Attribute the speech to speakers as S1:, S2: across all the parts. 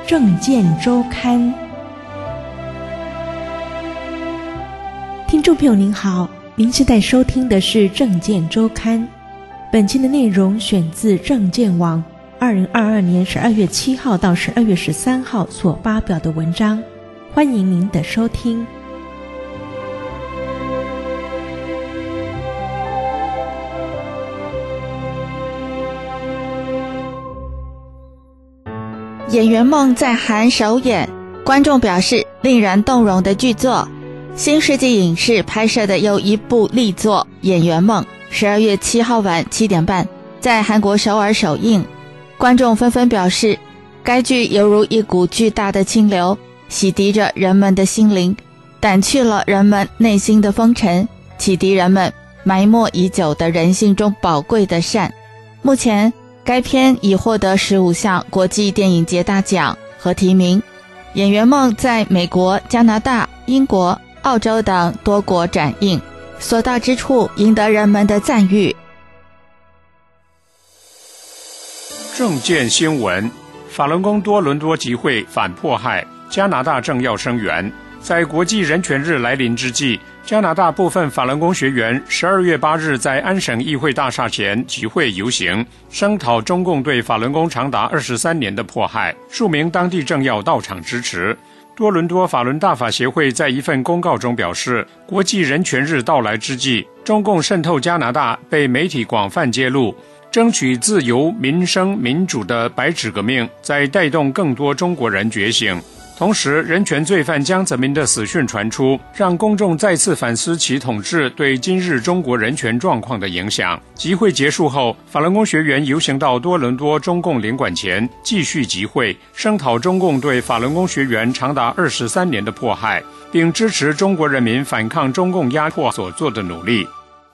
S1: 政见周刊。听众朋友您好，您现在收听的是政见周刊。本期的内容选自政见网2022年12月7号到12月13号所发表的文章，欢迎您的收听。
S2: 演员梦在韩首演，观众表示令人动容的剧作。新世纪影视拍摄的又一部力作《演员梦》12月7号晚7点半在韩国首尔首映，观众纷纷表示，该剧犹如一股巨大的清流，洗涤着人们的心灵，掸去了人们内心的风尘，启迪人们埋没已久的人性中宝贵的善。目前该片已获得15项国际电影节大奖和提名。《演员梦》在美国、加拿大、英国、澳洲等多国展映，所到之处赢得人们的赞誉。
S3: 政见新闻：法轮功多伦多集会反迫害，加拿大政要声援。在国际人权日来临之际，加拿大部分法轮功学员12月8日在安省议会大厦前集会游行，声讨中共对法轮功长达23年的迫害，数名当地政要到场支持。多伦多法轮大法协会在一份公告中表示，国际人权日到来之际，中共渗透加拿大被媒体广泛揭露，争取自由、民生、民主的白纸革命在带动更多中国人觉醒。同时，人权罪犯江泽民的死讯传出，让公众再次反思其统治对今日中国人权状况的影响。集会结束后，法轮功学员游行到多伦多中共领馆前继续集会，声讨中共对法轮功学员长达23年的迫害，并支持中国人民反抗中共压迫所做的努力。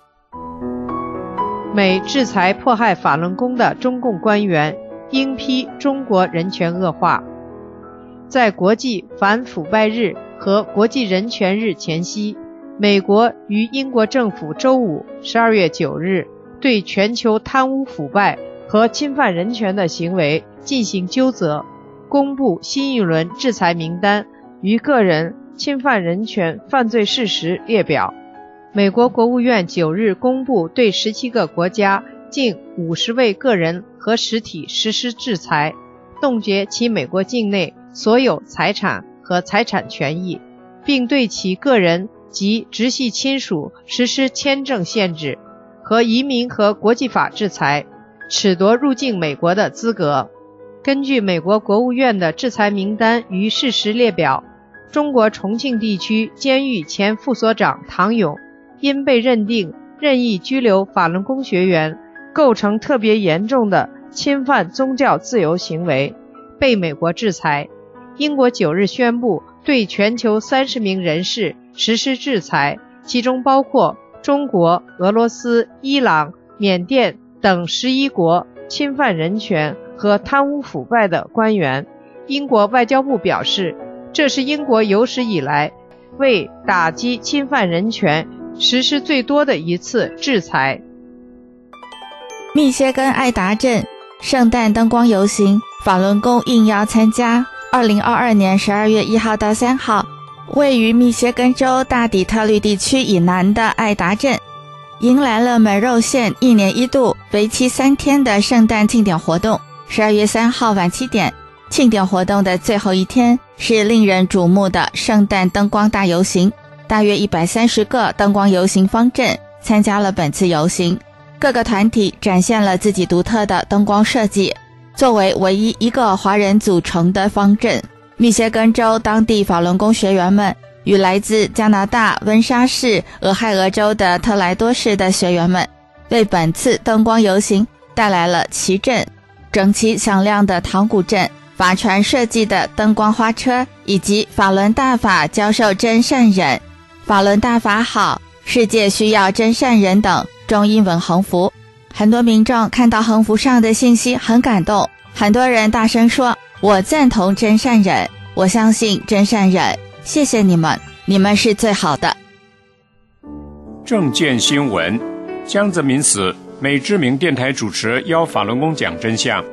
S4: 美制裁迫害法轮功的中共官员，应批中国人权恶化。在国际反腐败日和国际人权日前夕，美国与英国政府周五12月9日对全球贪污腐败和侵犯人权的行为进行究责，公布新一轮制裁名单与个人侵犯人权犯罪事实列表。美国国务院9日公布对17个国家近50位个人和实体实施制裁，冻结其美国境内所有财产和财产权益，并对其个人及直系亲属实施签证限制和移民和国际法制裁，褫夺入境美国的资格。根据美国国务院的制裁名单与事实列表，中国重庆地区监狱前副所长唐勇因被认定任意拘留法轮功学员，构成特别严重的侵犯宗教自由行为，被美国制裁。英国9日宣布对全球30名人士实施制裁，其中包括中国、俄罗斯、伊朗、缅甸等11国侵犯人权和贪污腐败的官员。英国外交部表示，这是英国有史以来为打击侵犯人权实施最多的一次制裁。
S2: 密歇根爱达镇圣诞灯光游行，法轮功应邀参加。2022年12月1号到3号，位于密歇根州大底特律地区以南的爱达镇，迎来了门肉县1年1度为期3天的圣诞庆典活动。12月3号晚7点，庆典活动的最后一天是令人瞩目的圣诞灯光大游行，大约130个灯光游行方阵参加了本次游行，各个团体展现了自己独特的灯光设计。作为唯一一个华人组成的方阵，密歇根州当地法轮功学员们与来自加拿大温莎市、俄亥俄州的特莱多市的学员们，为本次灯光游行带来了旗阵、整齐响亮的堂鼓阵、法传设计的灯光花车，以及法轮大法教授真善忍、法轮大法好、世界需要真善忍等中英文横幅。很多民众看到横幅上的信息很感动，很多人大声说，我赞同真善忍，我相信真善忍，谢谢你们，你们是最好的。
S3: 政见新闻：江泽民死，美知名电台主持邀法轮功讲真相。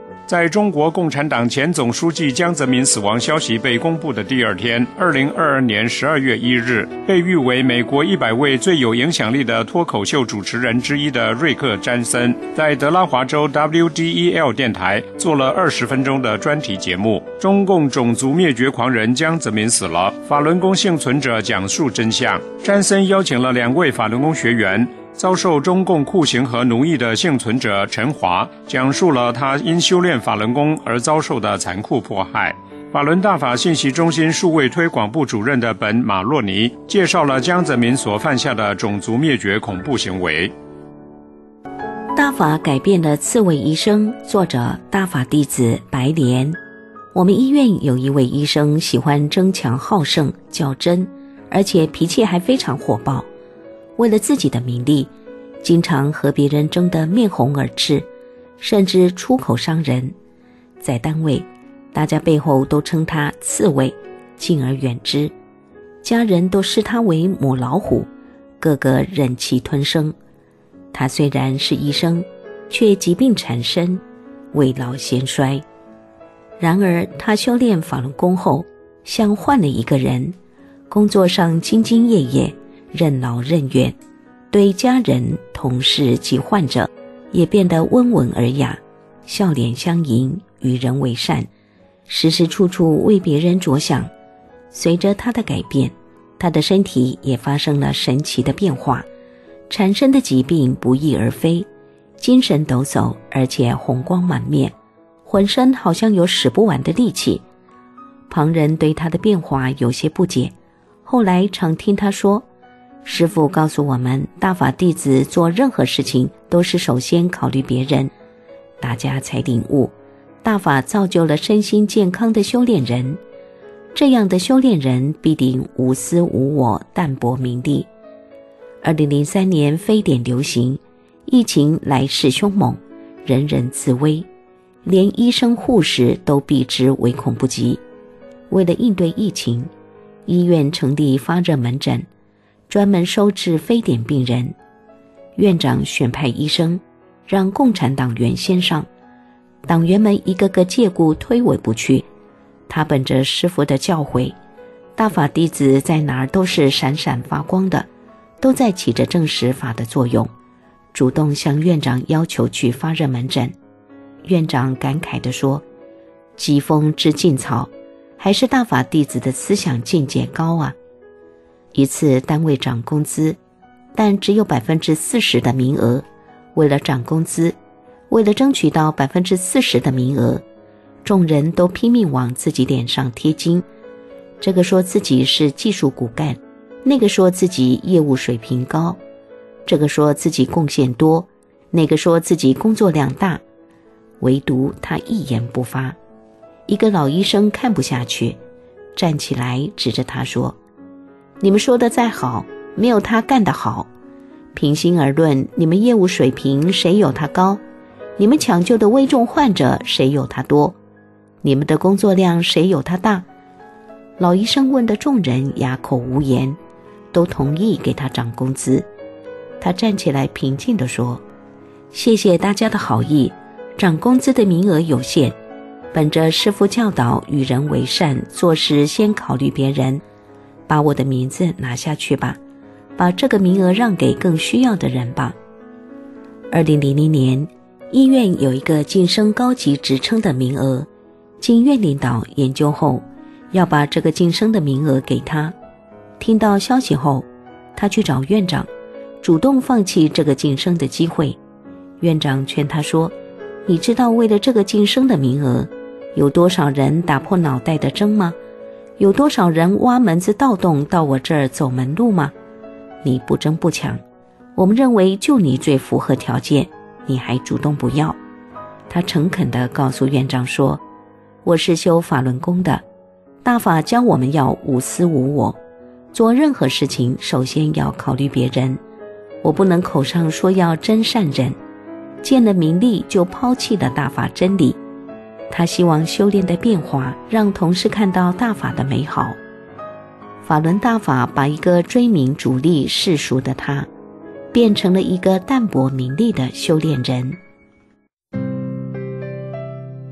S3: 在中国共产党前总书记江泽民死亡消息被公布的第二天，2022年12月1日，被誉为美国100位最有影响力的脱口秀主持人之一的瑞克·詹森，在德拉华州 WDEL 电台做了20分钟的专题节目。中共种族灭绝狂人江泽民死了，法轮功幸存者讲述真相。詹森邀请了2位法轮功学员，遭受中共酷刑和奴役的幸存者陈华讲述了他因修炼法轮功而遭受的残酷迫害。法轮大法信息中心数位推广部主任的本马洛尼介绍了江泽民所犯下的种族灭绝恐怖行为。
S5: 大法改变了刺猬医生，作者大法弟子白莲。我们医院有一位医生喜欢争强好胜，较真，而且脾气还非常火爆。为了自己的名利，经常和别人争得面红耳赤，甚至出口伤人。在单位，大家背后都称他刺猬，敬而远之。家人都视他为母老虎，个个忍气吞声。他虽然是医生，却疾病缠身，未老先衰。然而他修炼法轮功后，像换了一个人，工作上兢兢业业，任劳任怨，对家人、同事及患者也变得温文尔雅，笑脸相迎，与人为善，时时处处为别人着想。随着他的改变，他的身体也发生了神奇的变化，产生的疾病不翼而飞，精神抖擞，而且红光满面，浑身好像有使不完的力气。旁人对他的变化有些不解，后来常听他说，师父告诉我们，大法弟子做任何事情都是首先考虑别人。大家才领悟，大法造就了身心健康的修炼人。这样的修炼人必定无私无我，淡泊名利。2003年非典流行，疫情来势凶猛，人人自危，连医生护士都避之唯恐不及。为了应对疫情，医院成立发热门诊，专门收治非典病人。院长选派医生，让共产党员先上，党员们一个个借故推诿不去。他本着师父的教诲，大法弟子在哪儿都是闪闪发光的，都在起着证实法的作用，主动向院长要求去发热门诊。院长感慨地说，疾风知劲草，还是大法弟子的思想境界高啊。一次单位涨工资，但只有 40% 的名额，为了涨工资，为了争取到 40% 的名额，众人都拼命往自己脸上贴金。这个说自己是技术骨干，那个说自己业务水平高，这个说自己贡献多，那个说自己工作量大，唯独他一言不发。一个老医生看不下去，站起来指着他说，你们说的再好，没有他干得好。平心而论，你们业务水平谁有他高？你们抢救的危重患者谁有他多？你们的工作量谁有他大？老医生问的众人哑口无言，都同意给他涨工资。他站起来平静地说，谢谢大家的好意，涨工资的名额有限，本着师父教导与人为善，做事先考虑别人，把我的名字拿下去吧，把这个名额让给更需要的人吧。2000年，医院有一个晋升高级职称的名额，经院领导研究后，要把这个晋升的名额给他。听到消息后，他去找院长，主动放弃这个晋升的机会。院长劝他说，你知道为了这个晋升的名额，有多少人打破脑袋的争吗？有多少人挖门子盗洞到我这儿走门路吗？你不争不抢，我们认为就你最符合条件，你还主动不要。他诚恳地告诉院长说，我是修法轮功的，大法教我们要无私无我，做任何事情首先要考虑别人，我不能口上说要真善忍，见了名利就抛弃了大法真理。他希望修炼的变化让同事看到大法的美好。法轮大法把一个追名逐利世俗的他，变成了一个淡泊名利的修炼人。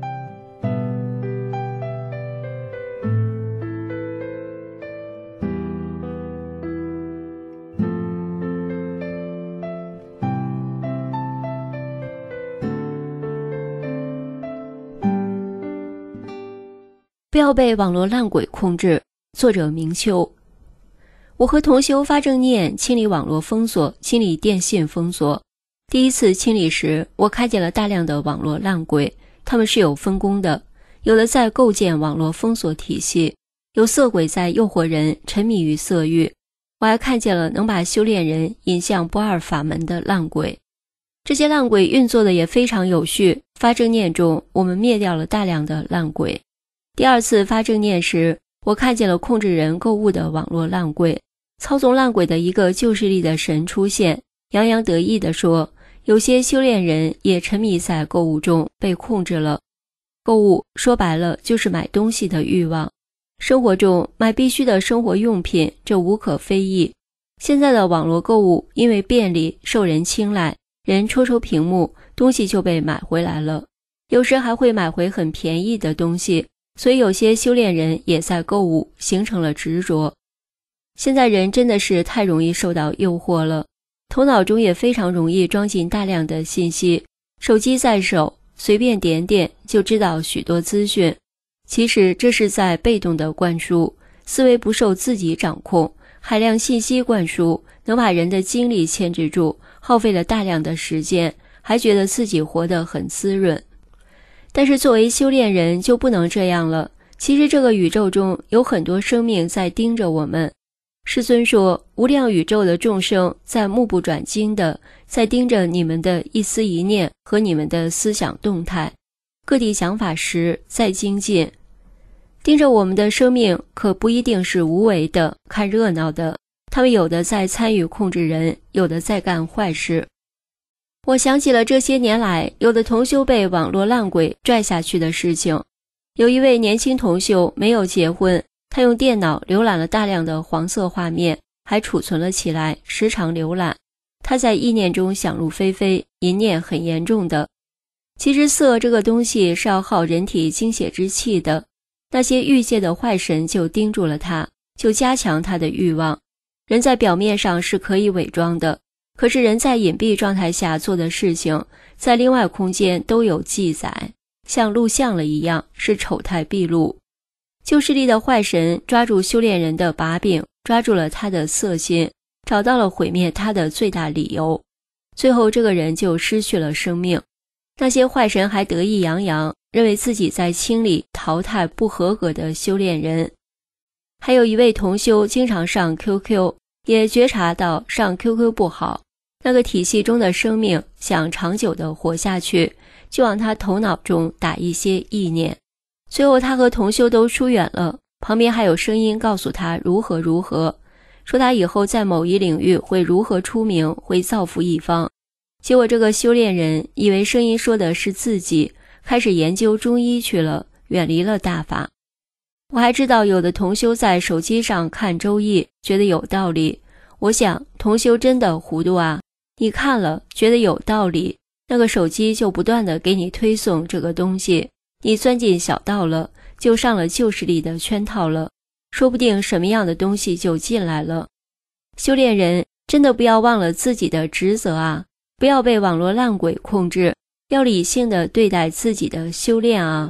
S6: 不要被网络烂鬼控制。作者明秋。我和同修发正念清理网络封锁，清理电信封锁。第一次清理时，我看见了大量的网络烂鬼，他们是有分工的，有的在构建网络封锁体系，有色鬼在诱惑人沉迷于色欲，我还看见了能把修炼人引向不二法门的烂鬼。这些烂鬼运作的也非常有序，发正念中我们灭掉了大量的烂鬼。第二次发正念时，我看见了控制人购物的网络烂鬼，操纵烂鬼的一个旧势力的神出现，洋洋得意地说，有些修炼人也沉迷在购物中，被控制了。购物说白了就是买东西的欲望，生活中买必须的生活用品，这无可非议。现在的网络购物因为便利受人青睐，人戳戳屏幕，东西就被买回来了，有时还会买回很便宜的东西，所以有些修炼人也在购物，形成了执着。现在人真的是太容易受到诱惑了，头脑中也非常容易装进大量的信息，手机在手，随便点点就知道许多资讯。其实这是在被动的灌输，思维不受自己掌控，海量信息灌输能把人的精力牵制住，耗费了大量的时间，还觉得自己活得很滋润。但是作为修炼人就不能这样了，其实这个宇宙中有很多生命在盯着我们。世尊说，无量宇宙的众生在目不转睛的在盯着你们的一丝一念和你们的思想动态，各地讲法时在精进。盯着我们的生命可不一定是无为的看热闹的，他们有的在参与控制人，有的在干坏事。我想起了这些年来有的同修被网络烂鬼拽下去的事情。有一位年轻同修没有结婚，他用电脑浏览了大量的黄色画面，还储存了起来，时常浏览。他在意念中想入非非，淫念很严重的。其实色这个东西是要耗人体精血之气的，那些欲界的坏神就盯住了他，就加强他的欲望。人在表面上是可以伪装的，可是人在隐蔽状态下做的事情，在另外空间都有记载，像录像了一样，是丑态毕露。旧势力的坏神抓住修炼人的把柄，抓住了他的色心，找到了毁灭他的最大理由，最后这个人就失去了生命。那些坏神还得意洋洋，认为自己在清理淘汰不合格的修炼人。还有一位同修经常上 QQ， 也觉察到上 QQ 不好，那个体系中的生命想长久地活下去，就往他头脑中打一些意念。最后他和同修都疏远了，旁边还有声音告诉他如何如何，说他以后在某一领域会如何出名，会造福一方。结果这个修炼人以为声音说的是自己，开始研究中医去了，远离了大法。我还知道有的同修在手机上看周易，觉得有道理。我想同修真的糊涂啊，你看了觉得有道理，那个手机就不断的给你推送这个东西，你钻进小道了，就上了旧势力的圈套了，说不定什么样的东西就进来了。修炼人真的不要忘了自己的职责啊，不要被网络烂鬼控制，要理性的对待自己的修炼啊。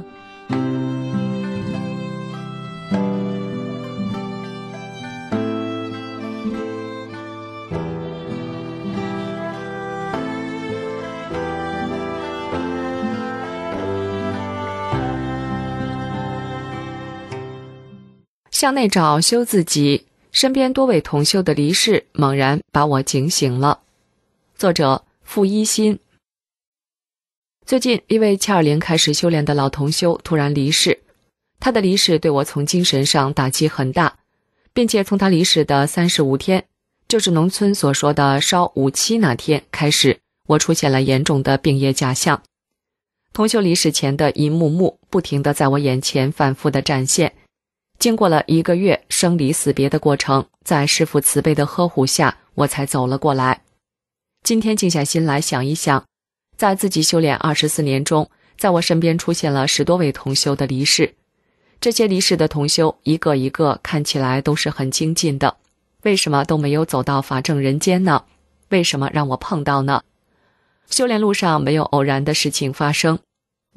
S7: 向内找修自己，身边多位同修的离世猛然把我警醒了。作者傅一心。最近一位720开始修炼的老同修突然离世，他的离世对我从精神上打击很大，并且从他离世的35天，就是农村所说的烧5期那天开始，我出现了严重的病业假象。同修离世前的一幕幕不停地在我眼前反复地展现。经过了1个月生离死别的过程，在师父慈悲的呵护下，我才走了过来。今天静下心来想一想，在自己修炼24年中，在我身边出现了10多位同修的离世。这些离世的同修一个一个看起来都是很精进的，为什么都没有走到法正人间呢？为什么让我碰到呢？修炼路上没有偶然的事情发生，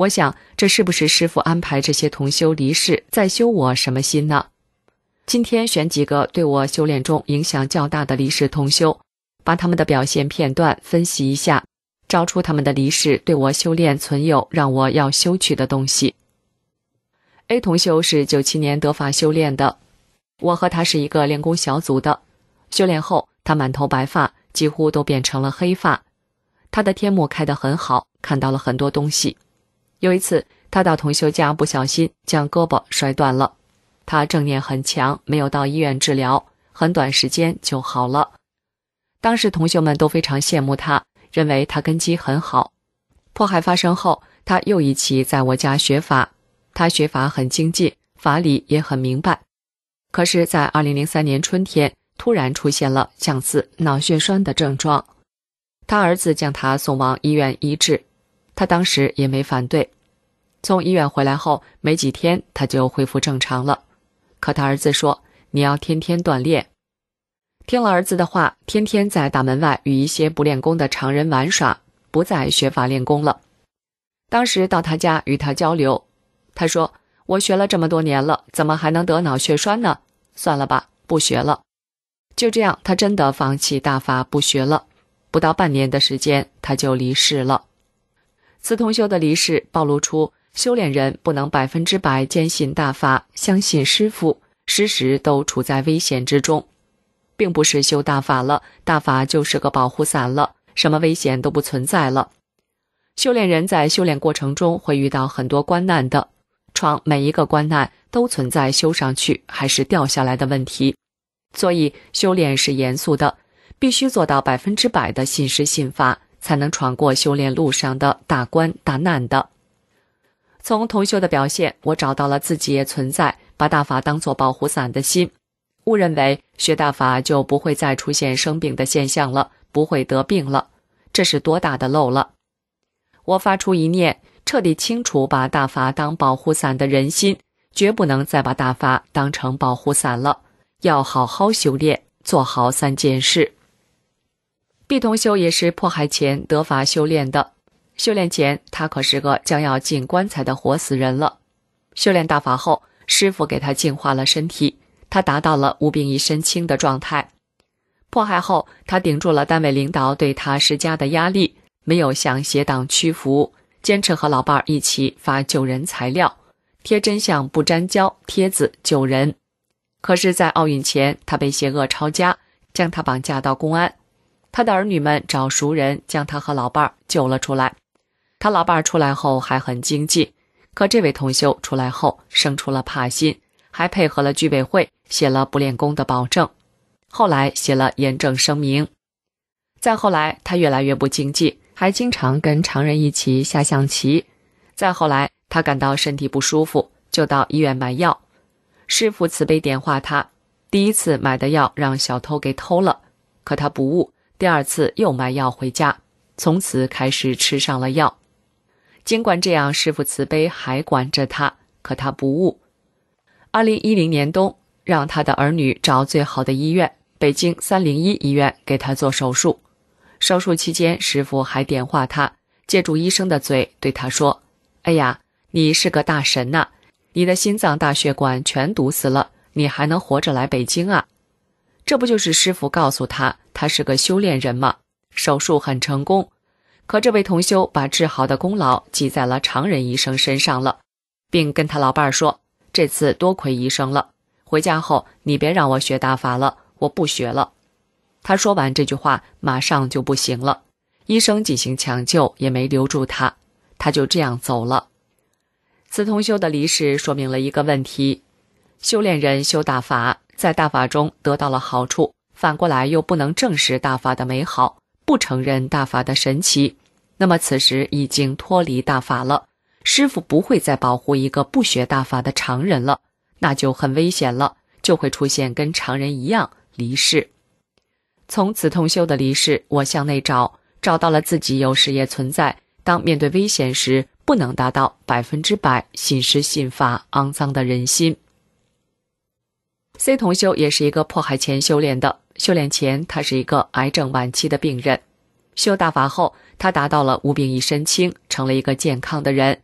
S7: 我想，这是不是师父安排这些同修离世，在修我什么心呢？今天选几个对我修炼中影响较大的离世同修，把他们的表现片段分析一下，找出他们的离世对我修炼存有让我要修取的东西。A 同修是97年得法修炼的，我和他是一个练功小组的。修炼后，他满头白发，几乎都变成了黑发。他的天目开得很好，看到了很多东西。有一次，他到同修家不小心将胳膊摔断了。他正念很强，没有到医院治疗，很短时间就好了。当时同修们都非常羡慕他，认为他根基很好。迫害发生后，他又一起在我家学法。他学法很精进，法理也很明白。可是在2003年春天，突然出现了像似脑血栓的症状。他儿子将他送往医院医治，他当时也没反对。从医院回来后没几天，他就恢复正常了。可他儿子说，你要天天锻炼。听了儿子的话，天天在大门外与一些不练功的常人玩耍，不再学法练功了。当时到他家与他交流，他说，我学了这么多年了，怎么还能得脑血栓呢？算了吧，不学了。就这样，他真的放弃大法不学了。不到半年的时间，他就离世了。此同修的离世暴露出修炼人不能100%坚信大法，相信师父，时时都处在危险之中。并不是修大法了，大法就是个保护伞了，什么危险都不存在了。修炼人在修炼过程中会遇到很多关难的，闯每一个关难都存在修上去还是掉下来的问题。所以修炼是严肃的，必须做到100%的信师信法，才能闯过修炼路上的大关大难的。从同修的表现，我找到了自己也存在把大法当作保护伞的心，误认为学大法就不会再出现生病的现象了，不会得病了，这是多大的漏了。我发出一念，彻底清除把大法当保护伞的人心，绝不能再把大法当成保护伞了，要好好修炼，做好3件事。B 同修也是迫害前得法修炼的，修炼前他可是个将要进棺材的活死人了。修炼大法后，师父给他净化了身体，他达到了无病一身轻的状态。迫害后，他顶住了单位领导对他施加的压力，没有向邪党屈服，坚持和老伴一起发救人材料，贴真相不沾胶贴子救人。可是在奥运前，他被邪恶抄家，将他绑架到公安。他的儿女们找熟人将他和老伴救了出来。他老伴出来后还很精进，可这位同修出来后生出了怕心，还配合了居委会写了不练功的保证，后来写了严正声明。再后来他越来越不精进，还经常跟常人一起下象棋。再后来他感到身体不舒服，就到医院买药。师父慈悲点化他，第一次买的药让小偷给偷了，可他不误，第二次又买药回家，从此开始吃上了药。尽管这样，师父慈悲还管着他，可他不误。2010年冬，让他的儿女找最好的医院，北京301医院给他做手术。手术期间，师父还点化他，借助医生的嘴对他说，哎呀，你是个大神呐，你的心脏大血管全堵死了，你还能活着来北京啊？这不就是师父告诉他，他是个修炼人吗？手术很成功，可这位同修把治好的功劳记在了常人医生身上了，并跟他老伴说，这次多亏医生了，回家后你别让我学大法了，我不学了。他说完这句话马上就不行了，医生进行抢救也没留住他，他就这样走了。此同修的离世说明了一个问题，修炼人修大法，在大法中得到了好处，反过来又不能正视大法的美好，不承认大法的神奇，那么此时已经脱离大法了，师父不会再保护一个不学大法的常人了，那就很危险了，就会出现跟常人一样离世。从此同修的离世，我向内找到了自己有时也存在，当面对危险时不能达到100%信师信法肮脏的人心。C 同修也是一个迫害前修炼的，修炼前他是一个癌症晚期的病人，修大法后他达到了无病一身轻，成了一个健康的人。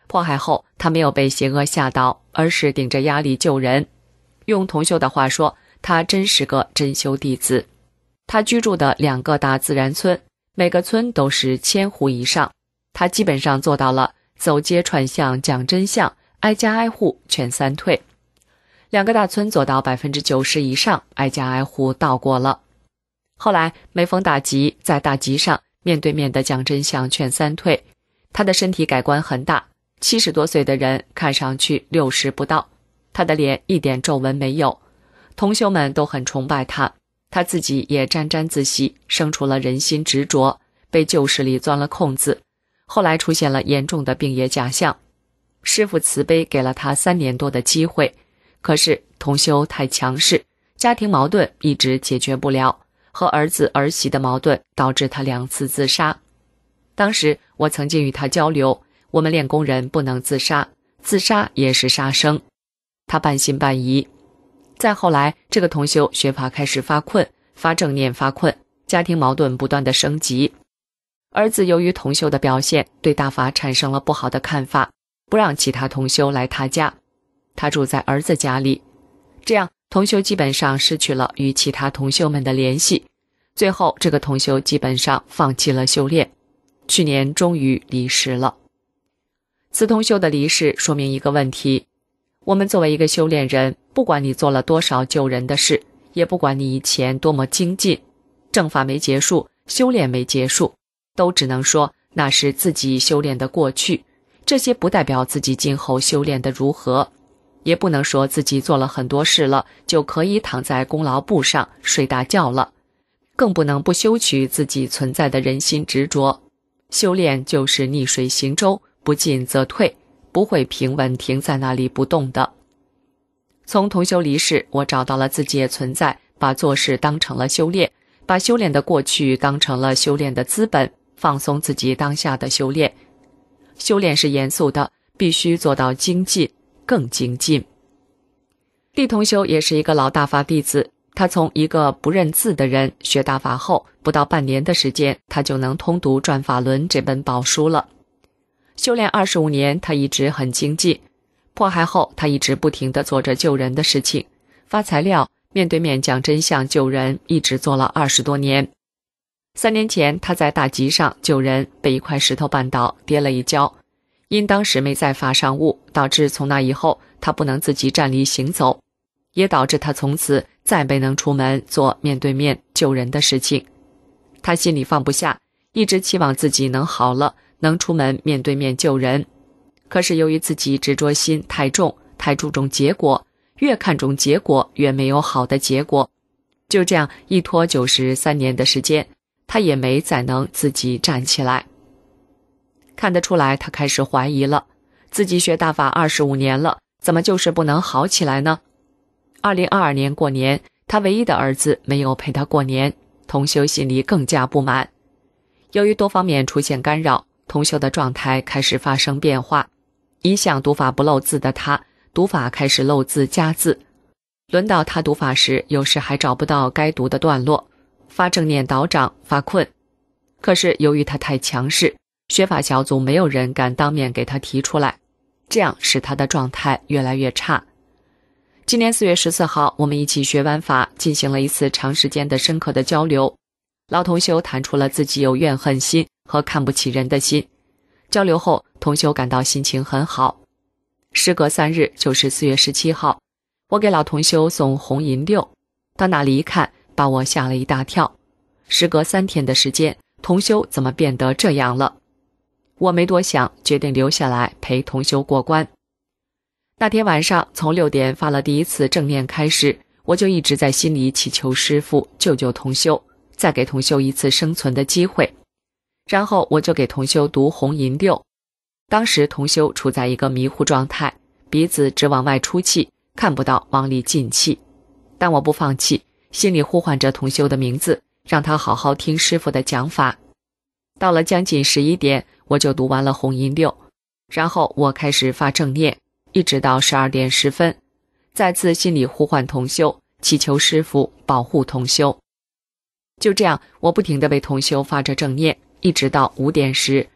S7: 迫害后，他没有被邪恶吓倒，而是顶着压力救人。用同修的话说，他真是个真修弟子。他居住的2个大自然村，每个村都是1000户以上，他基本上做到了走街串巷讲真相，挨家挨户劝三退。2个大村做到90%以上，挨家挨户到过了。后来每逢大吉，在大吉上面对面的讲真相劝三退，他的身体改观很大，70多岁的人看上去60不到，他的脸一点皱纹没有，同修们都很崇拜他，他自己也沾沾自喜，生出了人心执着，被旧势力钻了空子，后来出现了严重的病业假象。师父慈悲给了他3年多的机会，可是同修太强势，家庭矛盾一直解决不了，和儿子儿媳的矛盾导致他2次自杀。当时我曾经与他交流，我们练功人不能自杀，自杀也是杀生。他半信半疑。再后来，这个同修学法开始发困，发正念发困，家庭矛盾不断的升级。儿子由于同修的表现，对大法产生了不好的看法，不让其他同修来他家，他住在儿子家里，这样同修基本上失去了与其他同修们的联系。最后这个同修基本上放弃了修炼，去年终于离世了。此同修的离世说明一个问题，我们作为一个修炼人，不管你做了多少救人的事，也不管你以前多么精进，正法没结束，修炼没结束，都只能说那是自己修炼的过去，这些不代表自己今后修炼的如何，也不能说自己做了很多事了就可以躺在功劳簿上睡大觉了，更不能不修取自己存在的人心执着。修炼就是逆水行舟，不进则退，不会平稳停在那里不动的。从同修离世，我找到了自己的存在，把做事当成了修炼，把修炼的过去当成了修炼的资本，放松自己当下的修炼。修炼是严肃的，必须做到精进，更精进。厉同修也是一个老大法弟子，他从一个不认字的人学大法后，不到半年的时间，他就能通读《转法轮》这本宝书了。修炼25年，他一直很精进。迫害后，他一直不停地做着救人的事情，发材料，面对面讲真相救人，一直做了20多年。3年前，他在大集上救人，被一块石头绊倒，跌了一跤，因当时没在法上悟，导致从那以后他不能自己站立行走，也导致他从此再没能出门做面对面救人的事情。他心里放不下，一直期望自己能好了，能出门面对面救人。可是由于自己执着心太重，太注重结果，越看重结果越没有好的结果，就这样一拖就是3年的时间，他也没再能自己站起来。看得出来他开始怀疑了，自己学大法25年了，怎么就是不能好起来呢？2022年过年，他唯一的儿子没有陪他过年，同修心里更加不满。由于多方面出现干扰，同修的状态开始发生变化。一向读法不漏字的他，读法开始漏字加字。轮到他读法时，有时还找不到该读的段落，发正念倒掌，发困。可是由于他太强势，学法小组没有人敢当面给他提出来，这样使他的状态越来越差。今年4月14号，我们一起学完法，进行了一次长时间的深刻的交流。老同修谈出了自己有怨恨心和看不起人的心。交流后，同修感到心情很好。时隔3日，就是4月17号，我给老同修送红银6，到那里一看，把我吓了一大跳。时隔3天的时间，同修怎么变得这样了？我没多想，决定留下来陪同修过关。那天晚上，从6点发了第一次正念开始，我就一直在心里祈求师父救救同修，再给同修一次生存的机会。然后我就给同修读红银6。当时同修处在一个迷糊状态，鼻子只往外出气，看不到往里进气。但我不放弃，心里呼唤着同修的名字，让他好好听师父的讲法。到了将近11点，我就读完了红银6，然后我开始发正念，一直到12点10分，再次心里呼唤同修，祈求师父保护同修。就这样，我不停地为同修发着正念，一直到5点时，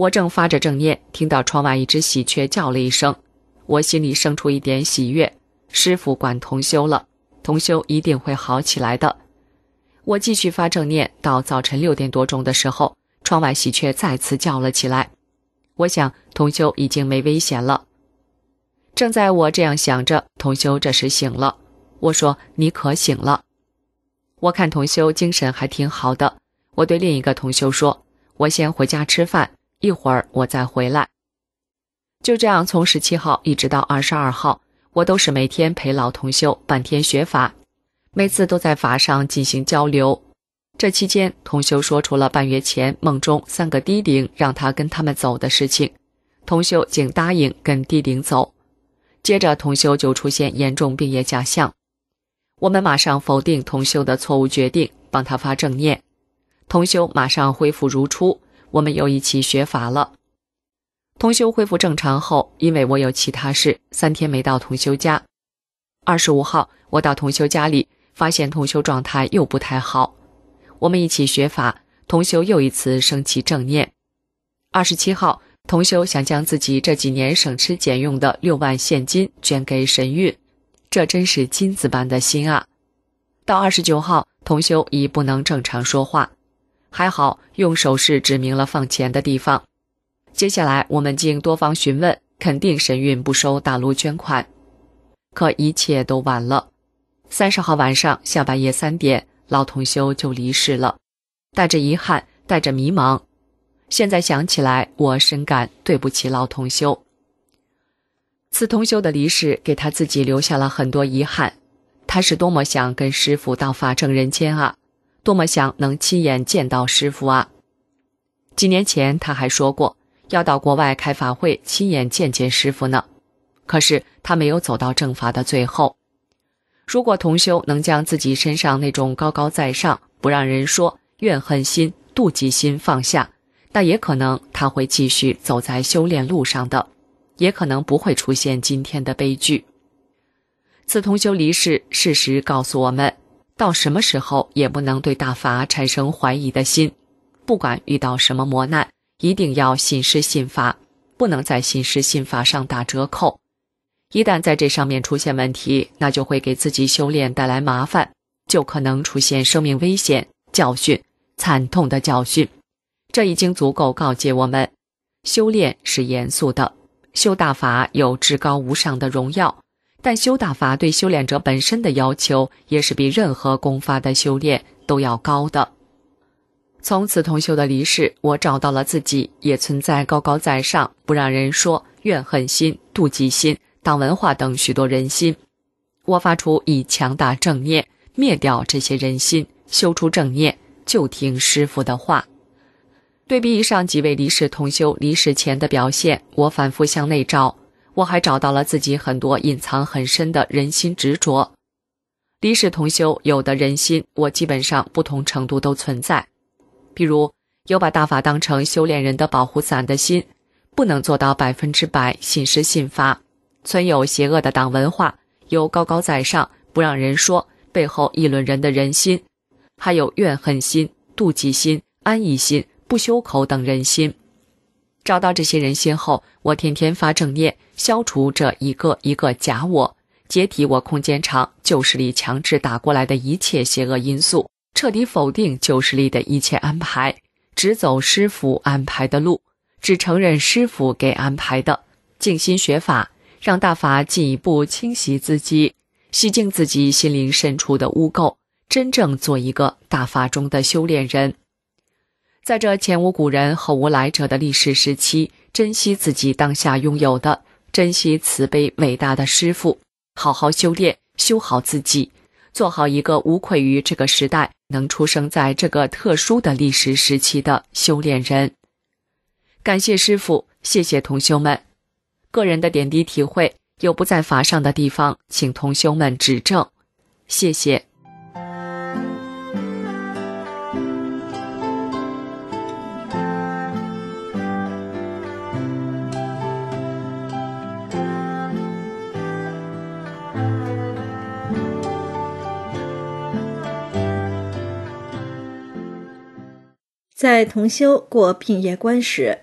S7: 我正发着正念，听到窗外一只喜鹊叫了一声，我心里生出一点喜悦，师父管同修了，同修一定会好起来的。我继续发正念，到早晨6点多钟的时候，窗外喜鹊再次叫了起来。我想同修已经没危险了。正在我这样想着，同修这时醒了。我说：“你可醒了？”我看同修精神还挺好的，我对另一个同修说：“我先回家吃饭，一会儿我再回来。”就这样，从17号一直到22号，我都是每天陪老同修半天学法，每次都在法上进行交流。这期间，同修说出了半月前梦中3个低灵让他跟他们走的事情，同修竟答应跟低灵走。接着同修就出现严重病业假象，我们马上否定同修的错误决定，帮他发正念。同修马上恢复如初，我们又一起学法了。同修恢复正常后，因为我有其他事，3天没到同修家。25号我到同修家里，发现同修状态又不太好。我们一起学法，同修又一次升起正念。27号同修想将自己这几年省吃俭用的6万现金捐给神韵，这真是金子般的心啊。到29号同修已不能正常说话，还好用手势指明了放钱的地方。接下来我们经多方询问，肯定神韵不收大陆捐款，可一切都晚了。30号晚上下半夜3点，老同修就离世了，带着遗憾，带着迷茫。现在想起来，我深感对不起老同修。此同修的离世给他自己留下了很多遗憾，他是多么想跟师父到法正人间啊，多么想能亲眼见到师父啊。几年前他还说过要到国外开法会亲眼见见师父呢，可是他没有走到正法的最后。如果同修能将自己身上那种高高在上，不让人说怨恨心、妒忌心放下，那也可能他会继续走在修炼路上的，也可能不会出现今天的悲剧。此同修离世，事实告诉我们，到什么时候也不能对大法产生怀疑的心，不管遇到什么磨难，一定要信师信法，不能在信师信法上打折扣。一旦在这上面出现问题，那就会给自己修炼带来麻烦，就可能出现生命危险、教训、惨痛的教训。这已经足够告诫我们，修炼是严肃的，修大法有至高无上的荣耀，但修大法对修炼者本身的要求也是比任何功法的修炼都要高的。从此同修的离世，我找到了自己也存在高高在上，不让人说怨恨心、妒忌心、党文化等许多人心。我发出以强大正念灭掉这些人心，修出正念，就听师父的话。对比以上几位离世同修离世前的表现，我反复向内找，我还找到了自己很多隐藏很深的人心执着。离世同修有的人心，我基本上不同程度都存在。比如有把大法当成修炼人的保护伞的心，不能做到100%信师信法，存有邪恶的党文化，有高高在上不让人说，背后议论人的人心，还有怨恨心、妒忌心、安逸心、不修口等人心。找到这些人心后，我天天发正念，消除这一个一个假我，解体我空间场旧势力强制打过来的一切邪恶因素，彻底否定旧势力的一切安排，只走师父安排的路，只承认师父给安排的，静心学法，让大法进一步清洗自己，洗净自己心灵深处的污垢，真正做一个大法中的修炼人。在这前无古人后无来者的历史时期，珍惜自己当下拥有的，珍惜慈悲伟大的师父，好好修炼，修好自己，做好一个无愧于这个时代，能出生在这个特殊的历史时期的修炼人。感谢师父，谢谢同修们。个人的点滴体会，有不在法上的地方，请同修们指正。谢谢。
S8: 在同修过品业关时，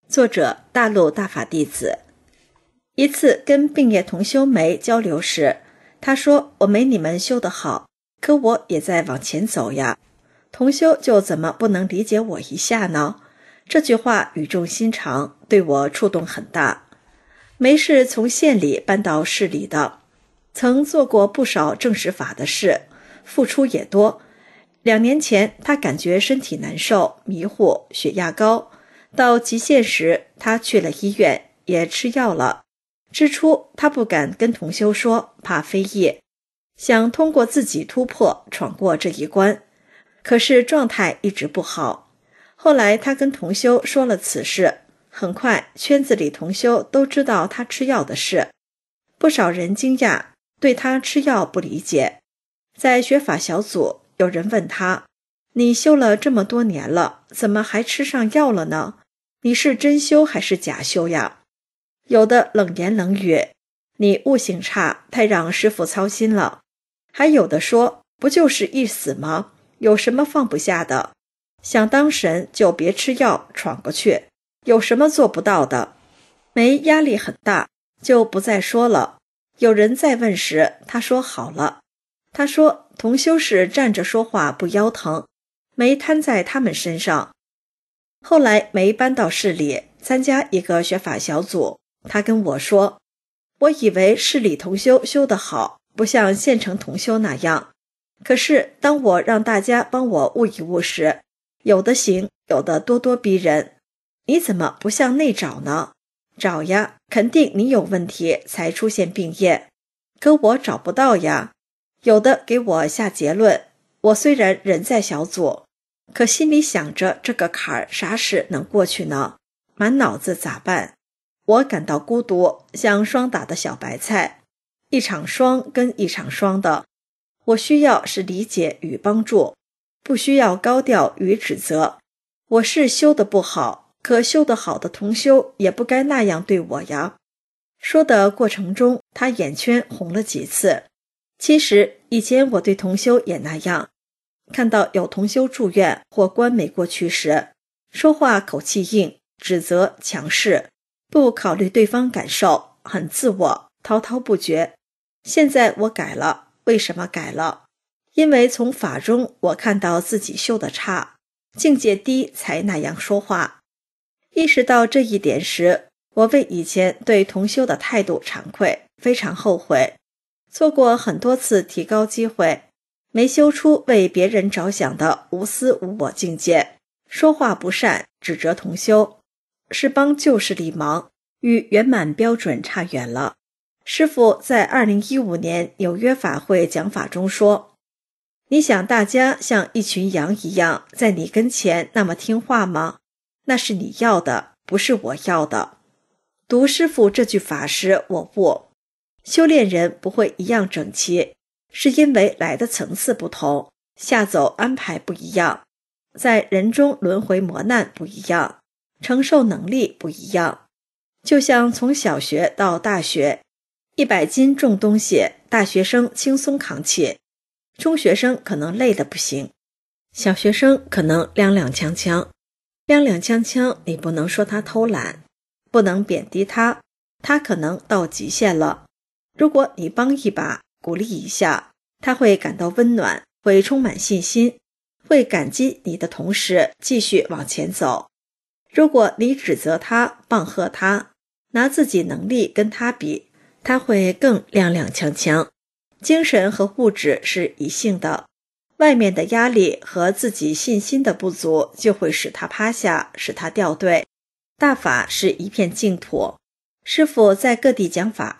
S8: 作者大陆大法弟子。一次跟并业同修梅交流时，他说我没你们修得好，可我也在往前走呀，同修就怎么不能理解我一下呢？这句话语重心长，对我触动很大。梅是从县里搬到市里的，曾做过不少正实法的事，付出也多。2年前他感觉身体难受，迷糊，血压高，到极限时他去了医院，也吃药了。之初他不敢跟同修说，怕非议，想通过自己突破闯过这一关，可是状态一直不好。后来他跟同修说了此事，很快圈子里同修都知道他吃药的事，不少人惊讶，对他吃药不理解。在学法小组，有人问他，你修了这么多年了，怎么还吃上药了呢？你是真修还是假修呀？有的冷言冷语，你悟性差，太让师父操心了。还有的说，不就是一死吗？有什么放不下的？想当神就别吃药，闯过去，有什么做不到的？梅压力很大，就不再说了。有人再问时，他说好了。他说同修是站着说话不腰疼，梅摊在他们身上。后来梅搬到市里，参加一个学法小组，他跟我说，我以为市里同修修得好，不像县城同修那样，可是当我让大家帮我悟一悟时，有的行，有的咄咄逼人。你怎么不向内找呢？找呀，肯定你有问题才出现病业，可我找不到呀。有的给我下结论，我虽然人在小组，可心里想着这个坎儿啥时能过去呢？满脑子咋办？我感到孤独，像霜打的小白菜，一场霜跟一场霜的。我需要是理解与帮助，不需要高调与指责。我是修得不好，可修得好的同修也不该那样对我呀。说的过程中，他眼圈红了几次。其实以前我对同修也那样，看到有同修住院或关没过去时，说话口气硬，指责强势，不考虑对方感受，很自我，滔滔不绝。现在我改了，为什么改了？因为从法中我看到自己修得差，境界低才那样说话。意识到这一点时，我为以前对同修的态度惭愧，非常后悔。错过很多次提高机会，没修出为别人着想的无私无我境界，说话不善，指责同修，是帮旧势力忙，与圆满标准差远了。师父在2015年纽约法会讲法中说，你想大家像一群羊一样在你跟前那么听话吗？那是你要的，不是我要的。读师父这句法时，我悟，修炼人不会一样整齐，是因为来的层次不同，下走安排不一样，在人中轮回磨难不一样，承受能力不一样。就像从小学到大学，100斤重东西，大学生轻松扛起，中学生可能累得不行，小学生可能踉踉跄跄。踉踉跄跄，你不能说他偷懒，不能贬低他，他可能到极限了。如果你帮一把，鼓励一下，他会感到温暖，会充满信心，会感激你的同时继续往前走。如果你指责他，棒喝他，拿自己能力跟他比，他会更踉踉跄跄。精神和物质是一性的，外面的压力和自己信心的不足就会使他趴下，使他掉队。大法是一片净土。师父在各地讲法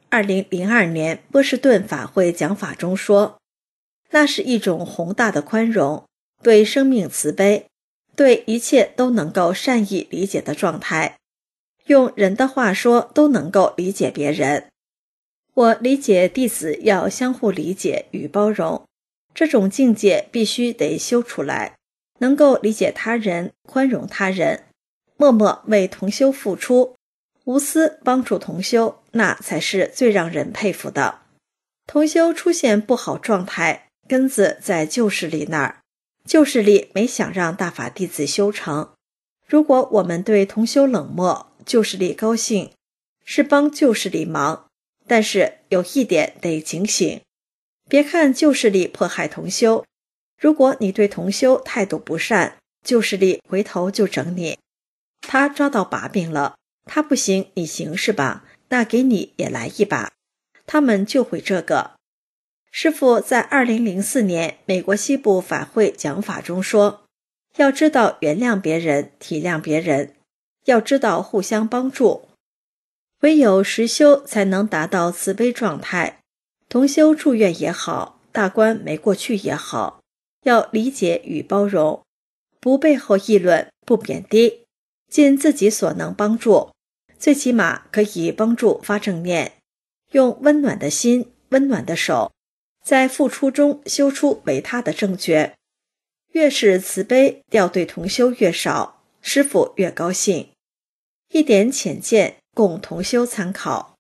S8: 2002年波士顿法会讲法中说，那是一种宏大的宽容，对生命慈悲，对一切都能够善意理解的状态。用人的话说，都能够理解别人。我理解弟子要相互理解与包容，这种境界必须得修出来，能够理解他人，宽容他人，默默为同修付出，无私帮助同修，那才是最让人佩服的。同修出现不好状态，根子在旧势力那儿，旧势力没想让大法弟子修成， 如果我们对同修冷漠，旧势力高兴，是帮旧势力忙，但是有一点得警醒，别看旧势力迫害同修，如果你对同修态度不善，旧势力回头就整你。他抓到把柄了，他不行你行是吧？那给你也来一把。他们就会这个。师父在2004年美国西部法会讲法中说，要知道原谅别人，体谅别人，要知道互相帮助。唯有实修才能达到慈悲状态。同修住院也好，大关没过去也好，要理解与包容，不背后议论，不贬低，尽自己所能帮助，最起码可以帮助发正念，用温暖的心，温暖的手，在付出中修出为他的正觉。越是慈悲，掉对同修越少，师父越高兴。一点浅见，供同修参考。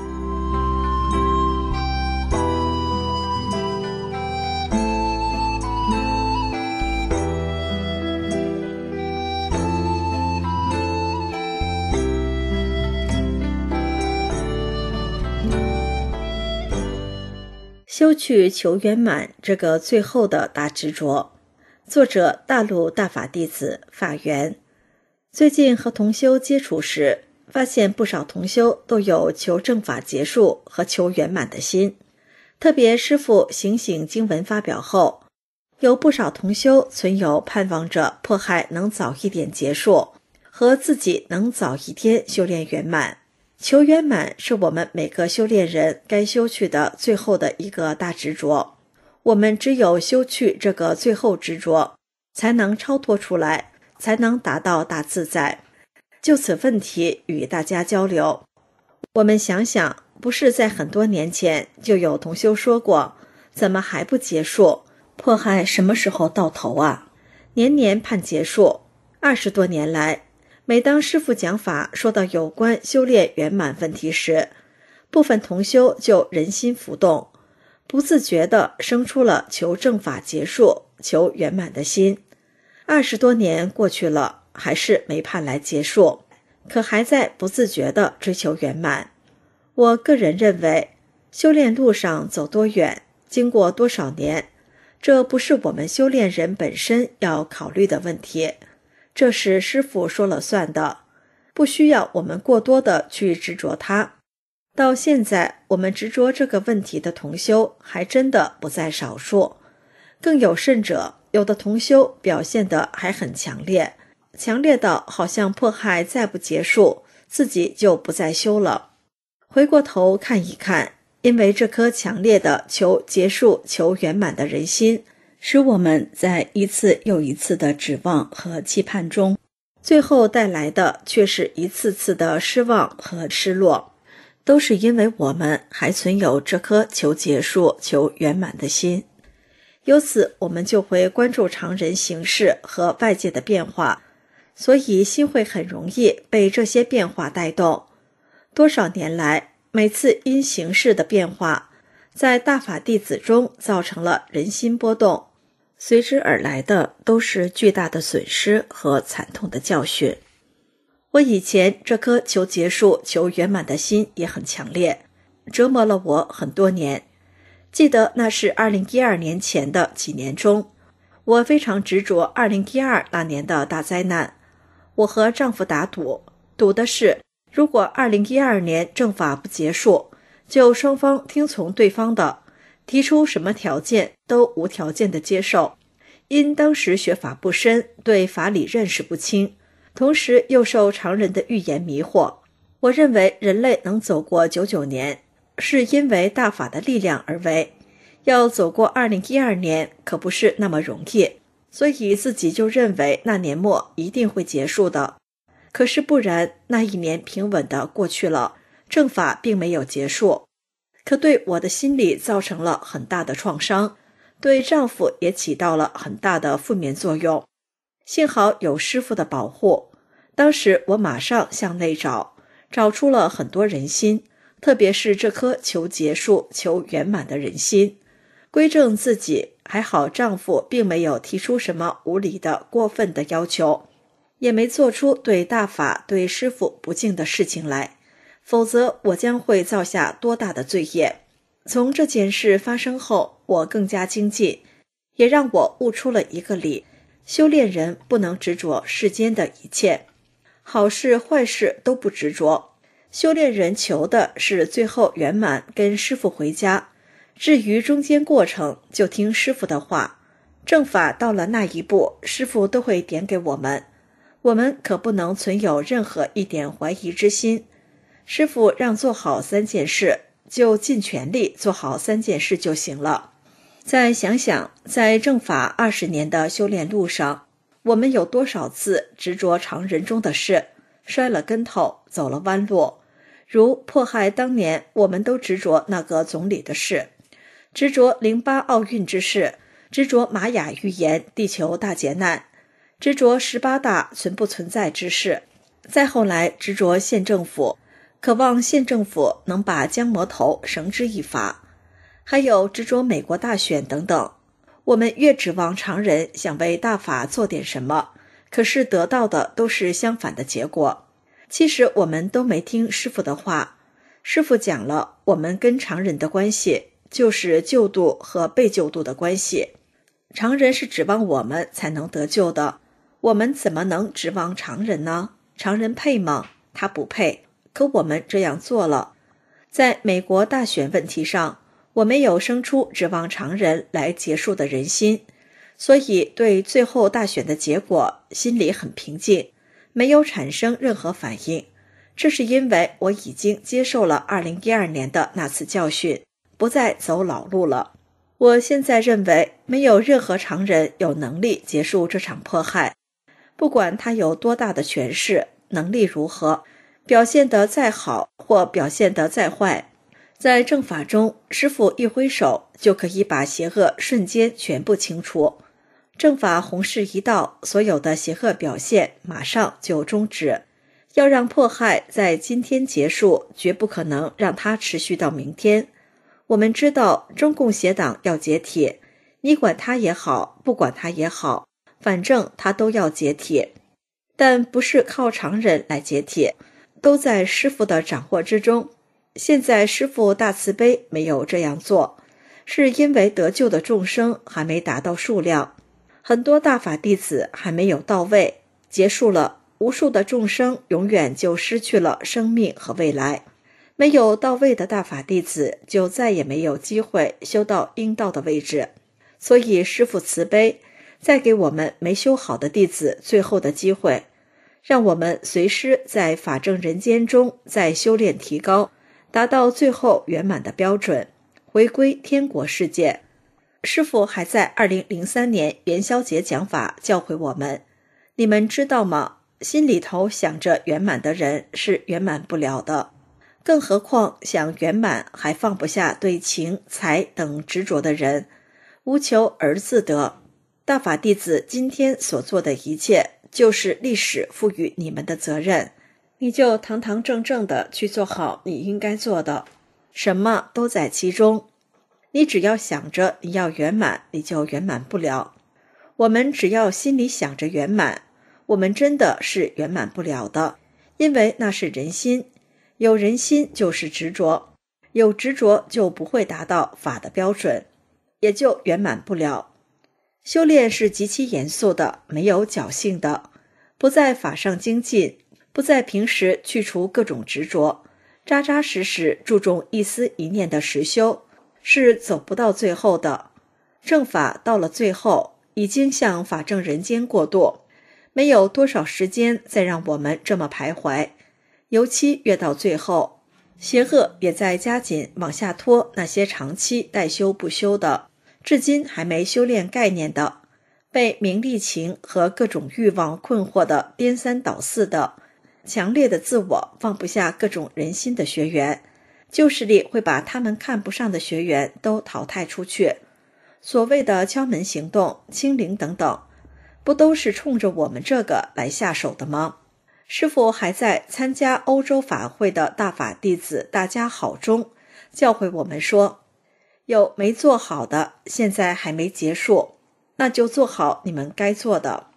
S8: 修去求圆满这个最后的大执着。作者大陆大法弟子法源。最近和同修接触时，发现不少同修都有求正法结束和求圆满的心。特别师父醒醒经文发表后，有不少同修存有盼望着迫害能早一点结束，和自己能早一天修炼圆满。求圆满是我们每个修炼人该修去的最后的一个大执着。我们只有修去这个最后执着，才能超脱出来，才能达到大自在。就此问题与大家交流。我们想想，不是在很多年前就有同修说过，怎么还不结束？迫害什么时候到头啊？年年盼结束。20多年来，每当师父讲法说到有关修炼圆满问题时，部分同修就人心浮动，不自觉地生出了求正法结束、求圆满的心。20多年过去了，还是没盼来结束，可还在不自觉地追求圆满。我个人认为，修炼路上走多远，经过多少年，这不是我们修炼人本身要考虑的问题，这是师父说了算的，不需要我们过多的去执着它。到现在，我们执着这个问题的同修还真的不在少数，更有甚者，有的同修表现得还很强烈，强烈到好像迫害再不结束，自己就不再修了。回过头看一看，因为这颗强烈的求结束、求圆满的人心，使我们在一次又一次的指望和期盼中，最后带来的却是一次次的失望和失落，都是因为我们还存有这颗求结束、求圆满的心。由此，我们就会关注常人形式和外界的变化，所以心会很容易被这些变化带动。多少年来，每次因形式的变化，在大法弟子中造成了人心波动，随之而来的都是巨大的损失和惨痛的教训。我以前这颗求结束、求圆满的心也很强烈，折磨了我很多年。记得那是2012年前的几年中，我非常执着2012那年的大灾难。我和丈夫打赌，赌的是如果2012年正法不结束，就双方听从对方的，提出什么条件都无条件的接受。因当时学法不深，对法理认识不清，同时又受常人的预言迷惑，我认为人类能走过99年，是因为大法的力量而为，要走过2012年可不是那么容易，所以自己就认为那年末一定会结束的。可是不然，那一年平稳地过去了，正法并没有结束，可对我的心理造成了很大的创伤，对丈夫也起到了很大的负面作用。幸好有师父的保护，当时我马上向内找出了很多人心，特别是这颗求结束、求圆满的人心。归正自己，还好丈夫并没有提出什么无理的、过分的要求。 也没做出对大法对师父不敬的事情来，否则我将会造下多大的罪业。从这件事发生后，我更加精进，也让我悟出了一个理：修炼人不能执着世间的一切，好事坏事都不执着。修炼人求的是最后圆满跟师父回家，至于中间过程就听师父的话。正法到了那一步，师父都会点给我们，我们可不能存有任何一点怀疑之心。师父让做好3件事，就尽全力做好3件事就行了。再想想，在正法20年的修炼路上，我们有多少次执着常人中的事，摔了跟头，走了弯路。如迫害当年，我们都执着那个总理的事，执着08奥运之事，执着玛雅预言地球大劫难，执着18大存不存在之事，再后来执着县政府，渴望县政府能把江魔头绳之以法，还有执着美国大选等等。我们越指望常人想为大法做点什么，可是得到的都是相反的结果。其实我们都没听师父的话，师父讲了，我们跟常人的关系就是救度和被救度的关系。常人是指望我们才能得救的，我们怎么能指望常人呢？常人配吗？他不配，可我们这样做了。在美国大选问题上，我没有生出指望常人来结束的人心，所以对最后大选的结果心里很平静，没有产生任何反应。这是因为我已经接受了2012年的那次教训，不再走老路了。我现在认为没有任何常人有能力结束这场迫害，不管他有多大的权势，能力如何，表现得再好或表现得再坏，在正法中，师父一挥手就可以把邪恶瞬间全部清除。正法弘誓一到，所有的邪恶表现马上就终止。要让迫害在今天结束，绝不可能让它持续到明天。我们知道中共邪党要解体，你管它也好，不管它也好，反正它都要解体，但不是靠常人来解体，都在师父的掌握之中。现在师父大慈悲没有这样做，是因为得救的众生还没达到数量，很多大法弟子还没有到位，结束了，无数的众生永远就失去了生命和未来。没有到位的大法弟子就再也没有机会修到应到的位置，所以师父慈悲，再给我们没修好的弟子最后的机会，让我们随师在法正人间中再修炼提高，达到最后圆满的标准，回归天国世界。师父还在2003年元宵节讲法教诲我们，你们知道吗？心里头想着圆满的人是圆满不了的，更何况想圆满还放不下对情财等执着的人，无求而自得。大法弟子今天所做的一切，就是历史赋予你们的责任，你就堂堂正正的去做好你应该做的，什么都在其中。你只要想着你要圆满，你就圆满不了。我们只要心里想着圆满，我们真的是圆满不了的，因为那是人心，有人心就是执着，有执着就不会达到法的标准，也就圆满不了。修炼是极其严肃的，没有侥幸的，不在法上精进，不在平时去除各种执着，扎扎实实注重一丝一念的实修，是走不到最后的。正法到了最后，已经向法正人间过渡，没有多少时间再让我们这么徘徊。尤其越到最后，邪恶也在加紧往下拖那些长期待修不修的，至今还没修炼概念的，被名利情和各种欲望困惑的颠三倒四的，强烈的自我放不下各种人心的学员，旧势力会把他们看不上的学员都淘汰出去。所谓的敲门行动、清零等等，不都是冲着我们这个来下手的吗？师父还在参加欧洲法会的大法弟子大家好中教诲我们说，有没做好的，现在还没结束，那就做好你们该做的。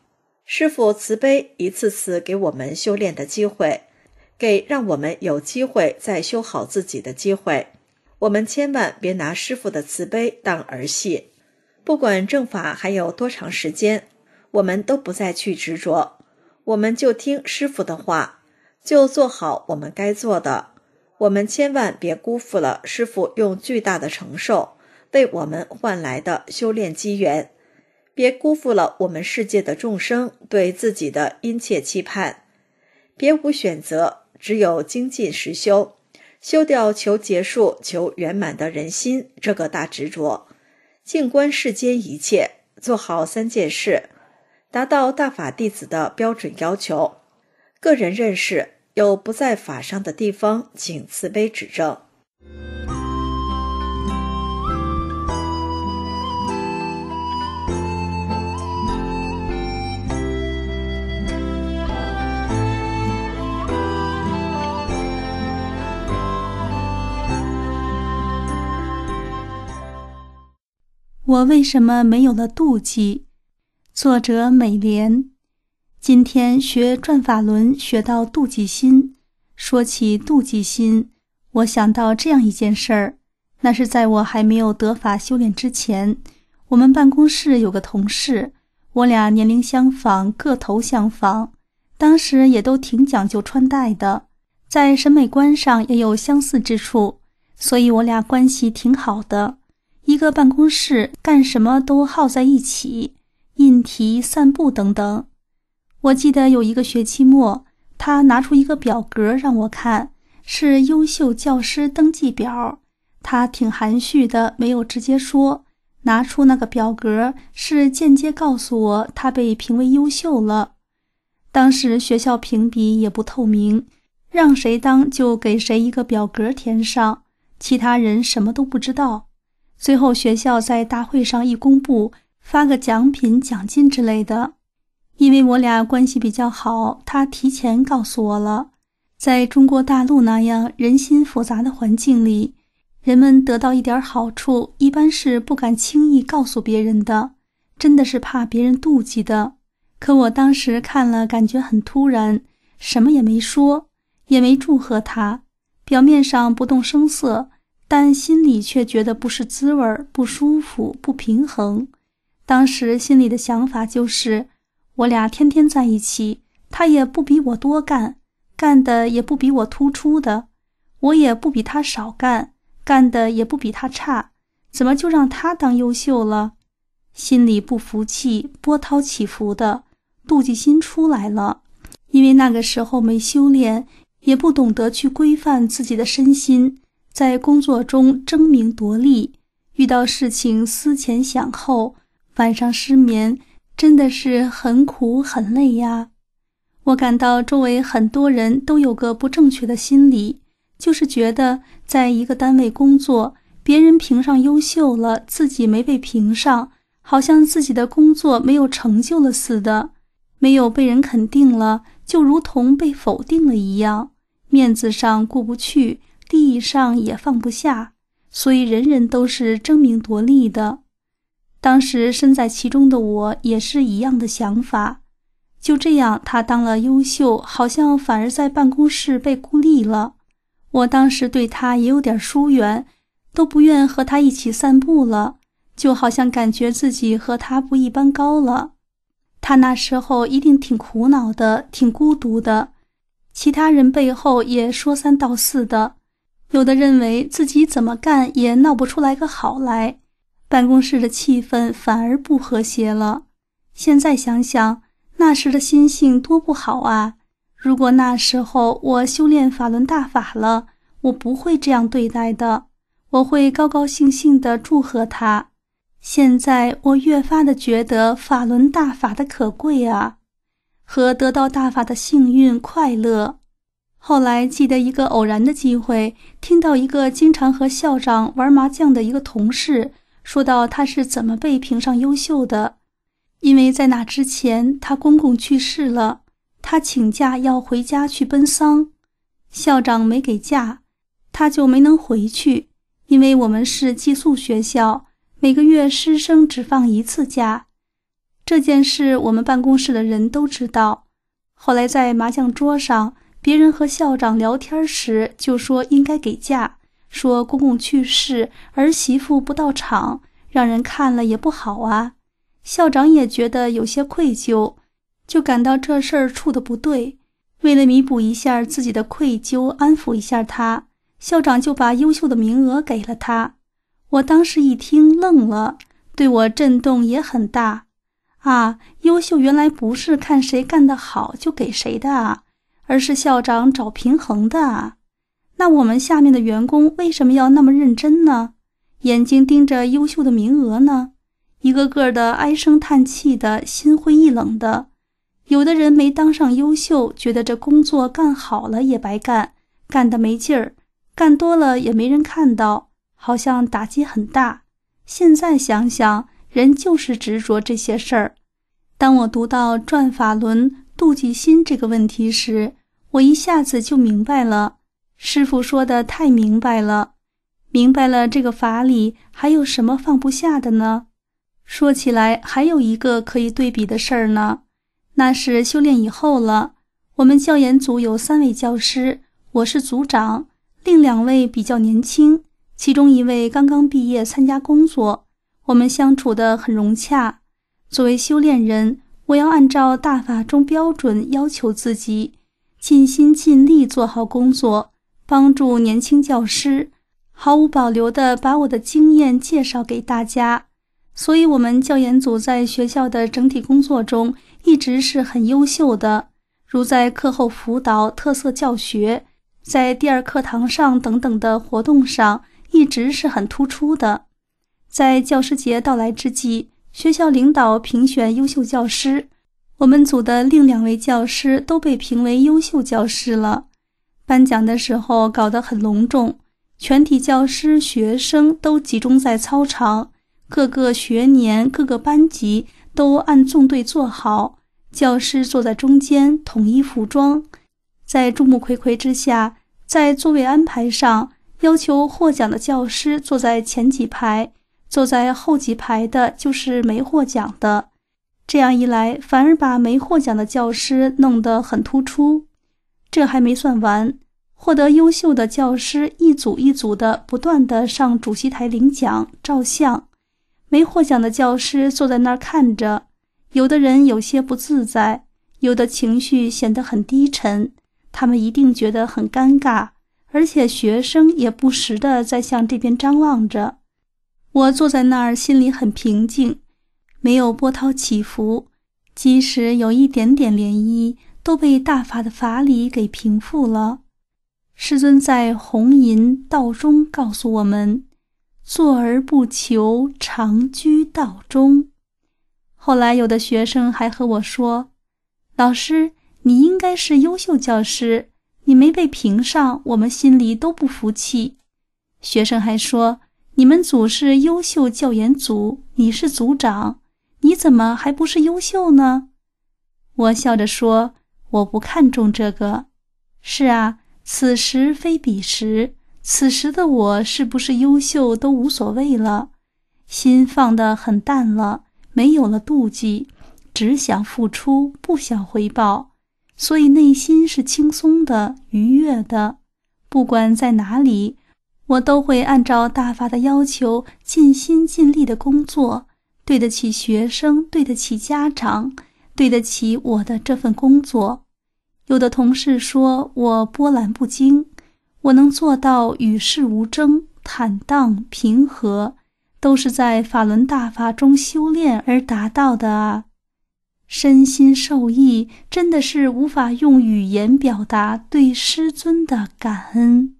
S8: 师父慈悲一次次给我们修炼的机会，给让我们有机会再修好自己的机会。我们千万别拿师父的慈悲当儿戏，不管正法还有多长时间，我们都不再去执着，我们就听师父的话，就做好我们该做的。我们千万别辜负了师父用巨大的承受为我们换来的修炼机缘，别辜负了我们世界的众生对自己的殷切期盼，别无选择，只有精进实修，修掉求结束求圆满的人心这个大执着，静观世间一切，做好3件事，达到大法弟子的标准要求。个人认识有不在法上的地方，请慈悲指正。
S9: 我为什么没有了妒忌？作者美莲。今天学转法轮学到妒忌心，说起妒忌心，我想到这样一件事儿，那是在我还没有得法修炼之前，我们办公室有个同事，我俩年龄相仿，个头相仿，当时也都挺讲究穿戴的，在审美观上也有相似之处，所以我俩关系挺好的。一个办公室干什么都耗在一起，印题、散步等等。我记得有一个学期末，他拿出一个表格让我看，是优秀教师登记表。他挺含蓄的，没有直接说，拿出那个表格是间接告诉我他被评为优秀了。当时学校评比也不透明，让谁当就给谁一个表格填上，其他人什么都不知道。最后学校在大会上一公布，发个奖品、奖金之类的。因为我俩关系比较好，他提前告诉我了。在中国大陆那样人心复杂的环境里，人们得到一点好处，一般是不敢轻易告诉别人的，真的是怕别人妒忌的。可我当时看了，感觉很突然，什么也没说，也没祝贺他，表面上不动声色，但心里却觉得不是滋味，不舒服，不平衡。当时心里的想法就是，我俩天天在一起，他也不比我多干，干的也不比我突出的，我也不比他少干，干的也不比他差，怎么就让他当优秀了？心里不服气，波涛起伏的，妒忌心出来了。因为那个时候没修炼，也不懂得去规范自己的身心，在工作中争名夺利，遇到事情思前想后，晚上失眠，真的是很苦很累呀。我感到周围很多人都有个不正确的心理，就是觉得在一个单位工作，别人评上优秀了，自己没被评上，好像自己的工作没有成就了似的，没有被人肯定了，就如同被否定了一样，面子上过不去，利益上也放不下，所以人人都是争名夺利的。当时身在其中的我也是一样的想法。就这样，他当了优秀，好像反而在办公室被孤立了。我当时对他也有点疏远，都不愿和他一起散步了，就好像感觉自己和他不一般高了。他那时候一定挺苦恼的，挺孤独的，其他人背后也说三道四的，有的认为自己怎么干也闹不出来个好来，办公室的气氛反而不和谐了。现在想想，那时的心性多不好啊！如果那时候我修炼法轮大法了，我不会这样对待的，我会高高兴兴地祝贺他。现在我越发地觉得法轮大法的可贵啊，和得到大法的幸运快乐。后来记得一个偶然的机会，听到一个经常和校长玩麻将的一个同事说到他是怎么被评上优秀的。因为在那之前他公公去世了，他请假要回家去奔丧，校长没给假，他就没能回去。因为我们是寄宿学校，每个月师生只放1次假， 这件事我们办公室的人都知道。后来在麻将桌上，别人和校长聊天时就说应该给假，说公公去世，儿媳妇不到场，让人看了也不好啊。校长也觉得有些愧疚，就感到这事儿处得不对。为了弥补一下自己的愧疚，安抚一下他，校长就把优秀的名额给了他。我当时一听愣了，对我震动也很大。啊，优秀原来不是看谁干得好就给谁的啊，而是校长找平衡的啊。那我们下面的员工为什么要那么认真呢？眼睛盯着优秀的名额呢？一个个的唉声叹气的，心灰意冷的。有的人没当上优秀，觉得这工作干好了也白干，干得没劲儿，干多了也没人看到，好像打击很大。现在想想，人就是执着这些事儿。当我读到转法轮、妒忌心这个问题时，我一下子就明白了。师父说的太明白了，明白了这个法里还有什么放不下的呢？说起来还有一个可以对比的事儿呢，那是修炼以后了。我们教研组有3位教师，我是组长，另2位比较年轻，其中1位刚刚毕业参加工作，我们相处得很融洽。作为修炼人，我要按照大法中标准要求自己，尽心尽力做好工作，帮助年轻教师，毫无保留地把我的经验介绍给大家。所以我们教研组在学校的整体工作中一直是很优秀的，如在课后辅导、特色教学，在第2课堂上等等的活动上一直是很突出的。在教师节到来之际，学校领导评选优秀教师，我们组的另2位教师都被评为优秀教师了。颁奖的时候搞得很隆重，全体教师、学生都集中在操场，各个学年、各个班级都按纵队坐好，教师坐在中间，统一服装。在众目睽睽之下，在座位安排上要求获奖的教师坐在前几排，坐在后几排的就是没获奖的。这样一来，反而把没获奖的教师弄得很突出。这还没算完，获得优秀的教师一组一组的不断地上主席台领奖、照相。没获奖的教师坐在那儿看着，有的人有些不自在，有的情绪显得很低沉，他们一定觉得很尴尬，而且学生也不时地在向这边张望着。我坐在那儿心里很平静，没有波涛起伏，即使有一点点涟漪，都被大法的法理给平复了。师尊在弘淫道中告诉我们，坐而不求，常居道中。后来有的学生还和我说，老师，你应该是优秀教师，你没被评上，我们心里都不服气。学生还说，你们组是优秀教研组，你是组长，你怎么还不是优秀呢？我笑着说，我不看重这个。是啊，此时非彼时，此时的我是不是优秀都无所谓了，心放得很淡了，没有了妒忌，只想付出，不想回报，所以内心是轻松的、愉悦的。不管在哪里，我都会按照大法的要求尽心尽力的工作，对得起学生，对得起家长，对得起我的这份工作。有的同事说我波澜不惊，我能做到与世无争、坦荡平和，都是在法轮大法中修炼而达到的啊！身心受益，真的是无法用语言表达对师尊的感恩。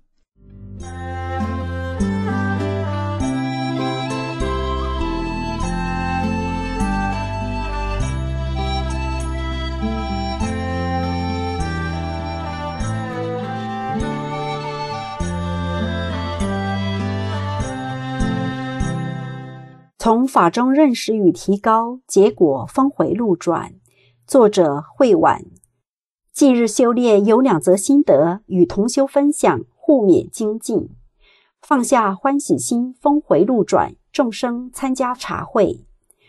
S10: 从法中认识与提高，结果峰回路转。作者慧婉。近日修炼有2则心得与同修分享，互勉精进。放下欢喜心，峰回路转，众生参加茶会。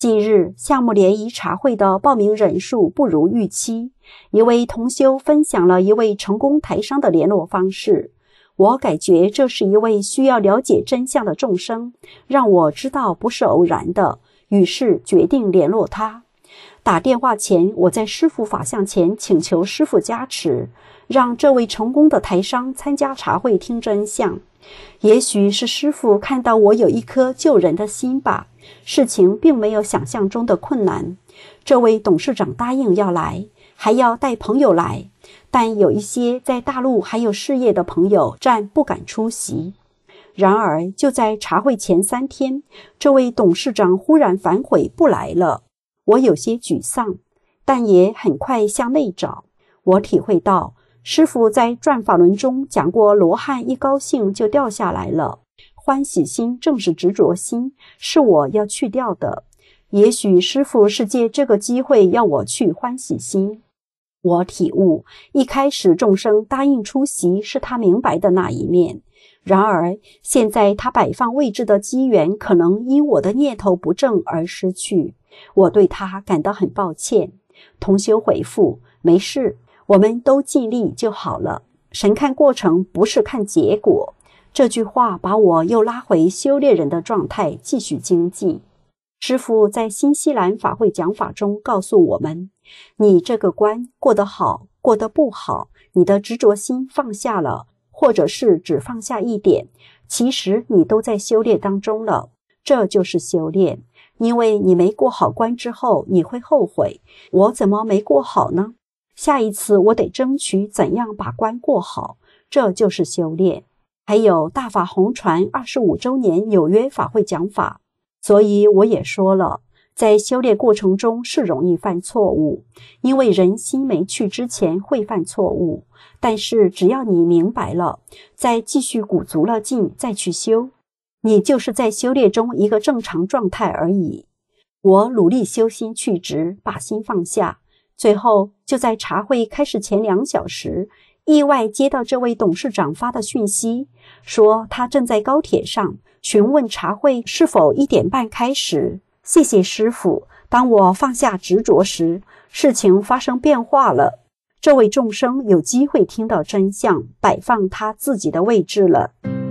S10: 近日项目联谊茶会的报名人数不如预期，一位同修分享了一位成功台商的联络方式，我感觉这是一位需要了解真相的众生，让我知道不是偶然的，于是决定联络他。打电话前，我在师父法像前请求师父加持，让这位成功的台商参加茶会听真相。也许是师父看到我有一颗救人的心吧，事情并没有想象中的困难。这位董事长答应要来，还要带朋友来，但有一些在大陆还有事业的朋友暂不敢出席。然而就在茶会前3天，这位董事长忽然反悔不来了。我有些沮丧，但也很快向内找。我体会到师父在转法轮中讲过，罗汉一高兴就掉下来了，欢喜心正是执着心，是我要去掉的。也许师父是借这个机会要我去欢喜心。我体悟，一开始众生答应出席是他明白的那一面，然而现在他摆放位置的机缘可能因我的念头不正而失去，我对他感到很抱歉。同修回复，没事，我们都尽力就好了，神看过程不是看结果。这句话把我又拉回修炼人的状态，继续精进。师父在新西兰法会讲法中告诉我们，你这个关过得好，过得不好，你的执着心放下了，或者是只放下一点，其实你都在修炼当中了。这就是修炼，因为你没过好关之后，你会后悔，我怎么没过好呢？下一次我得争取怎样把关过好，这就是修炼。还有大法红传25周年纽约法会讲法，所以我也说了，在修炼过程中是容易犯错误，因为人心没去之前会犯错误，但是只要你明白了，再继续鼓足了劲再去修，你就是在修炼中一个正常状态而已。我努力修心去执，把心放下，最后就在茶会开始前2小时，意外接到这位董事长发的讯息，说他正在高铁上，询问茶会是否1点半开始。谢谢师父，当我放下执着时，事情发生变化了。这位众生有机会听到真相，摆放他自己的位置了。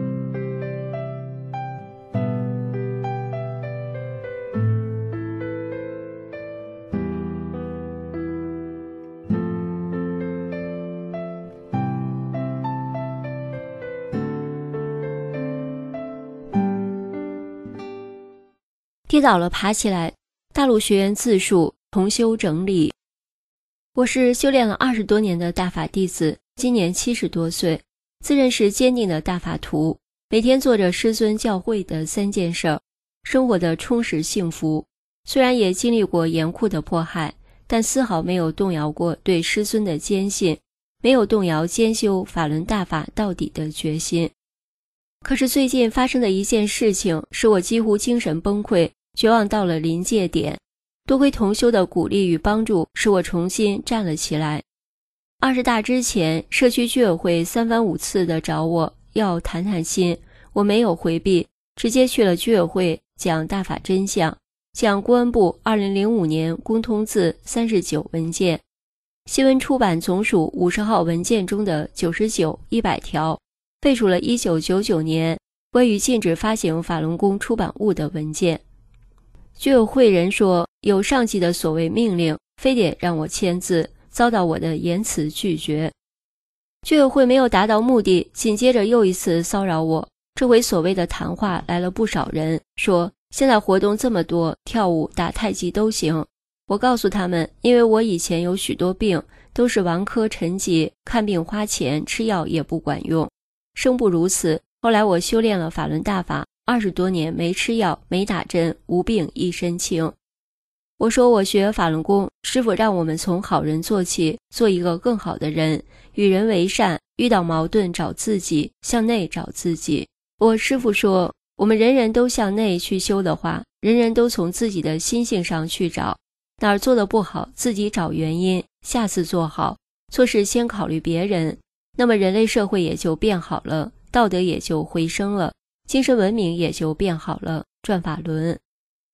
S6: 跌倒了爬起来，大陆学员自述，同修整理。我是修炼了20多年的大法弟子，今年70多岁，自认是坚定的大法徒，每天做着师尊教诲的3件事，生活的充实幸福。虽然也经历过严酷的迫害，但丝毫没有动摇过对师尊的坚信，没有动摇兼修法轮大法到底的决心。可是最近发生的一件事情，使我几乎精神崩溃，绝望到了临界点。多亏同修的鼓励与帮助，使我重新站了起来。20大之前，社区居委会3番5次的找我要谈谈心，我没有回避，直接去了居委会讲大法真相，讲公安部2005年公通字39文件，新闻出版总署50号文件中的99、100条，废除了1999年关于禁止发行法轮功出版物的文件。居委会人说，有上级的所谓命令，非得让我签字，遭到我的严词拒绝。居委会没有达到目的，紧接着又一次骚扰我。这回所谓的谈话来了不少人，说现在活动这么多，跳舞、打太极都行。我告诉他们，因为我以前有许多病，都是顽科沉疾，看病花钱，吃药也不管用。生不如此，后来我修炼了法轮大法，20多年没吃药，没打针，无病一身轻。我说我学法轮功，师父让我们从好人做起，做一个更好的人，与人为善，遇到矛盾找自己，向内找自己。我师父说，我们人人都向内去修的话，人人都从自己的心性上去找，哪儿做得不好，自己找原因，下次做好，做事先考虑别人，那么人类社会也就变好了，道德也就回升了，精神文明也就变好了，转法轮。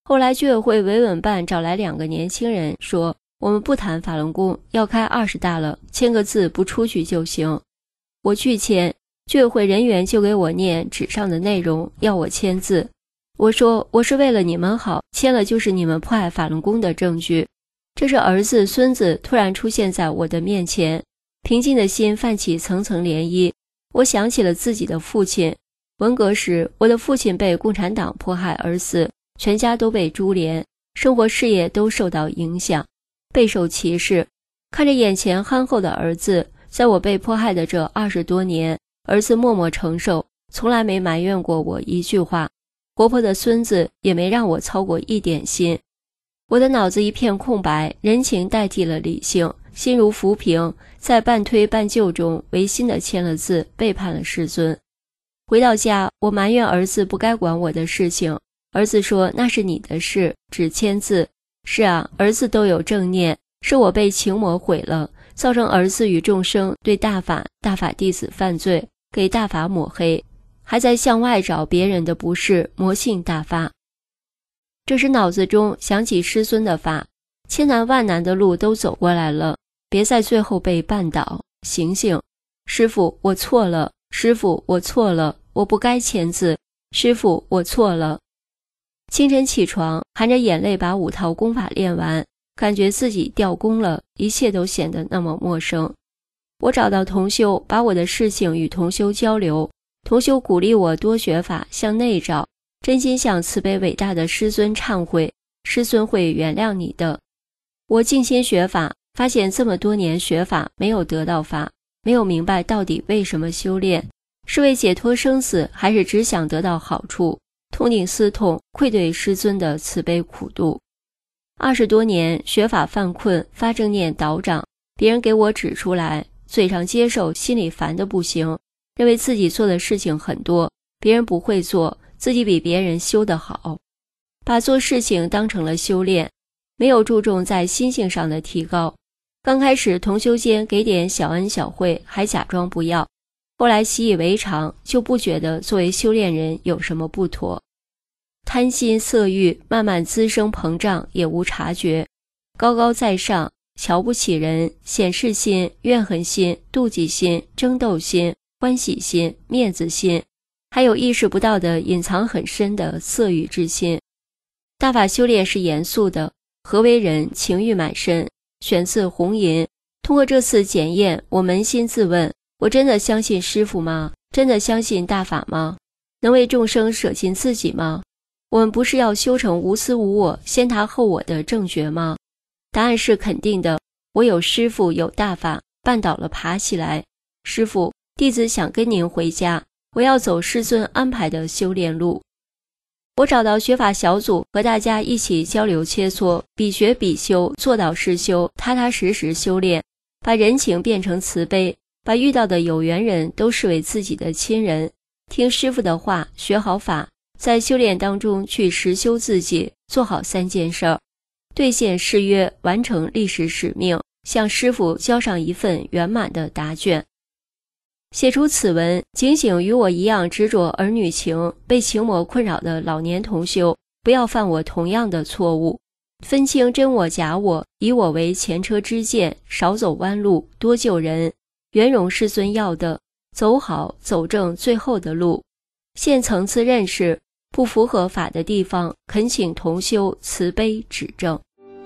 S6: 后来居委会维稳办找来2个年轻人说，我们不谈法轮功，要开20大了，签个字不出去就行。我去签，居委会人员就给我念纸上的内容，要我签字。我说我是为了你们好，签了就是你们迫害法轮功的证据。这时儿子孙子突然出现在我的面前，平静的心泛起层层涟漪。我想起了自己的父亲，文革时我的父亲被共产党迫害而死，全家都被株连，生活事业都受到影响，备受歧视。看着眼前憨厚的儿子，在我被迫害的这20多年，儿子默默承受，从来没埋怨过我一句话。活泼的孙子也没让我操过一点心。我的脑子一片空白，人情代替了理性，心如浮萍，在半推半就中违心地签了字，背叛了师尊。回到家，我埋怨儿子不该管我的事情。儿子说那是你的事，只签字。是啊，儿子都有正念，是我被情魔毁了，造成儿子与众生对大法弟子犯罪，给大法抹黑，还在向外找别人的不是，魔信大法。这时脑子中想起师尊的法，千难万难的路都走过来了，别在最后被绊倒，醒醒！师父，我错了，师父，我错了，我不该签字，师父，我错了。清晨起床，含着眼泪把5套功法练完，感觉自己掉功了，一切都显得那么陌生。我找到同修，把我的事情与同修交流，同修鼓励我多学法，向内照，真心向慈悲伟大的师尊忏悔，师尊会原谅你的。我静心学法，发现这么多年学法没有得到法，没有明白到底为什么修炼，是为解脱生死，还是只想得到好处，痛定思痛，愧对师尊的慈悲苦度。20多年学法犯困，发正念倒掌，别人给我指出来，嘴上接受，心里烦得不行，认为自己做的事情很多，别人不会做，自己比别人修得好，把做事情当成了修炼，没有注重在心性上的提高。刚开始同修间给点小恩小惠，还假装不要，后来习以为常，就不觉得作为修炼人有什么不妥。贪心色欲慢慢滋生膨胀，也无察觉，高高在上，瞧不起人，显示心、怨恨心、妒忌心、争斗心、欢喜心、面子心，还有意识不到的隐藏很深的色欲之心。大法修炼是严肃的，何为人，情欲满身。选自红银。通过这次检验，我扪心自问，我真的相信师父吗？真的相信大法吗？能为众生舍尽自己吗？我们不是要修成无私无我，先他后我的正觉吗？答案是肯定的。我有师父，有大法，绊倒了爬起来。师父，弟子想跟您回家，我要走师尊安排的修炼路。我找到学法小组，和大家一起交流切磋，比学比修，做到是修，踏踏实实修炼，把人情变成慈悲，把遇到的有缘人都视为自己的亲人。听师父的话，学好法，在修炼当中去实修自己，做好3件事儿：兑现誓约，完成历史使命，向师父交上一份圆满的答卷。写出此文，警醒与我一样执着儿女情、被情魔困扰的老年同修，不要犯我同样的错误，分清真我假我，以我为前车之鉴，少走弯路，多救人，圆融师尊要的，走好走正最后的路。现层次认识，不符合法的地方，恳请同修慈悲指正。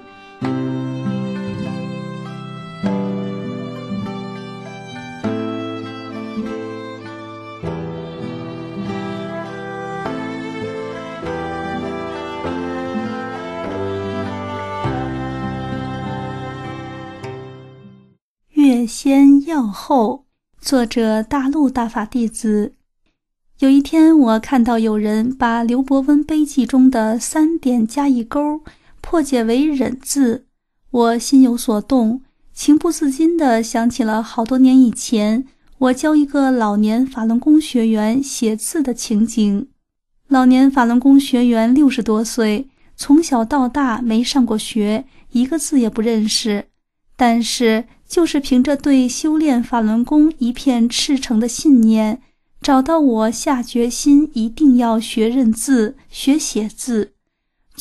S9: 月先要后，作者大陆大法弟子。有一天，我看到有人把刘伯温碑记中的3点加一勾，破解为忍字，我心有所动，情不自禁地想起了好多年以前，我教一个老年法轮功学员写字的情景。老年法轮功学员60多岁，从小到大没上过学，一个字也不认识，但是就是凭着对修炼法轮功一片赤诚的信念，找到我下决心一定要学认字，学写字。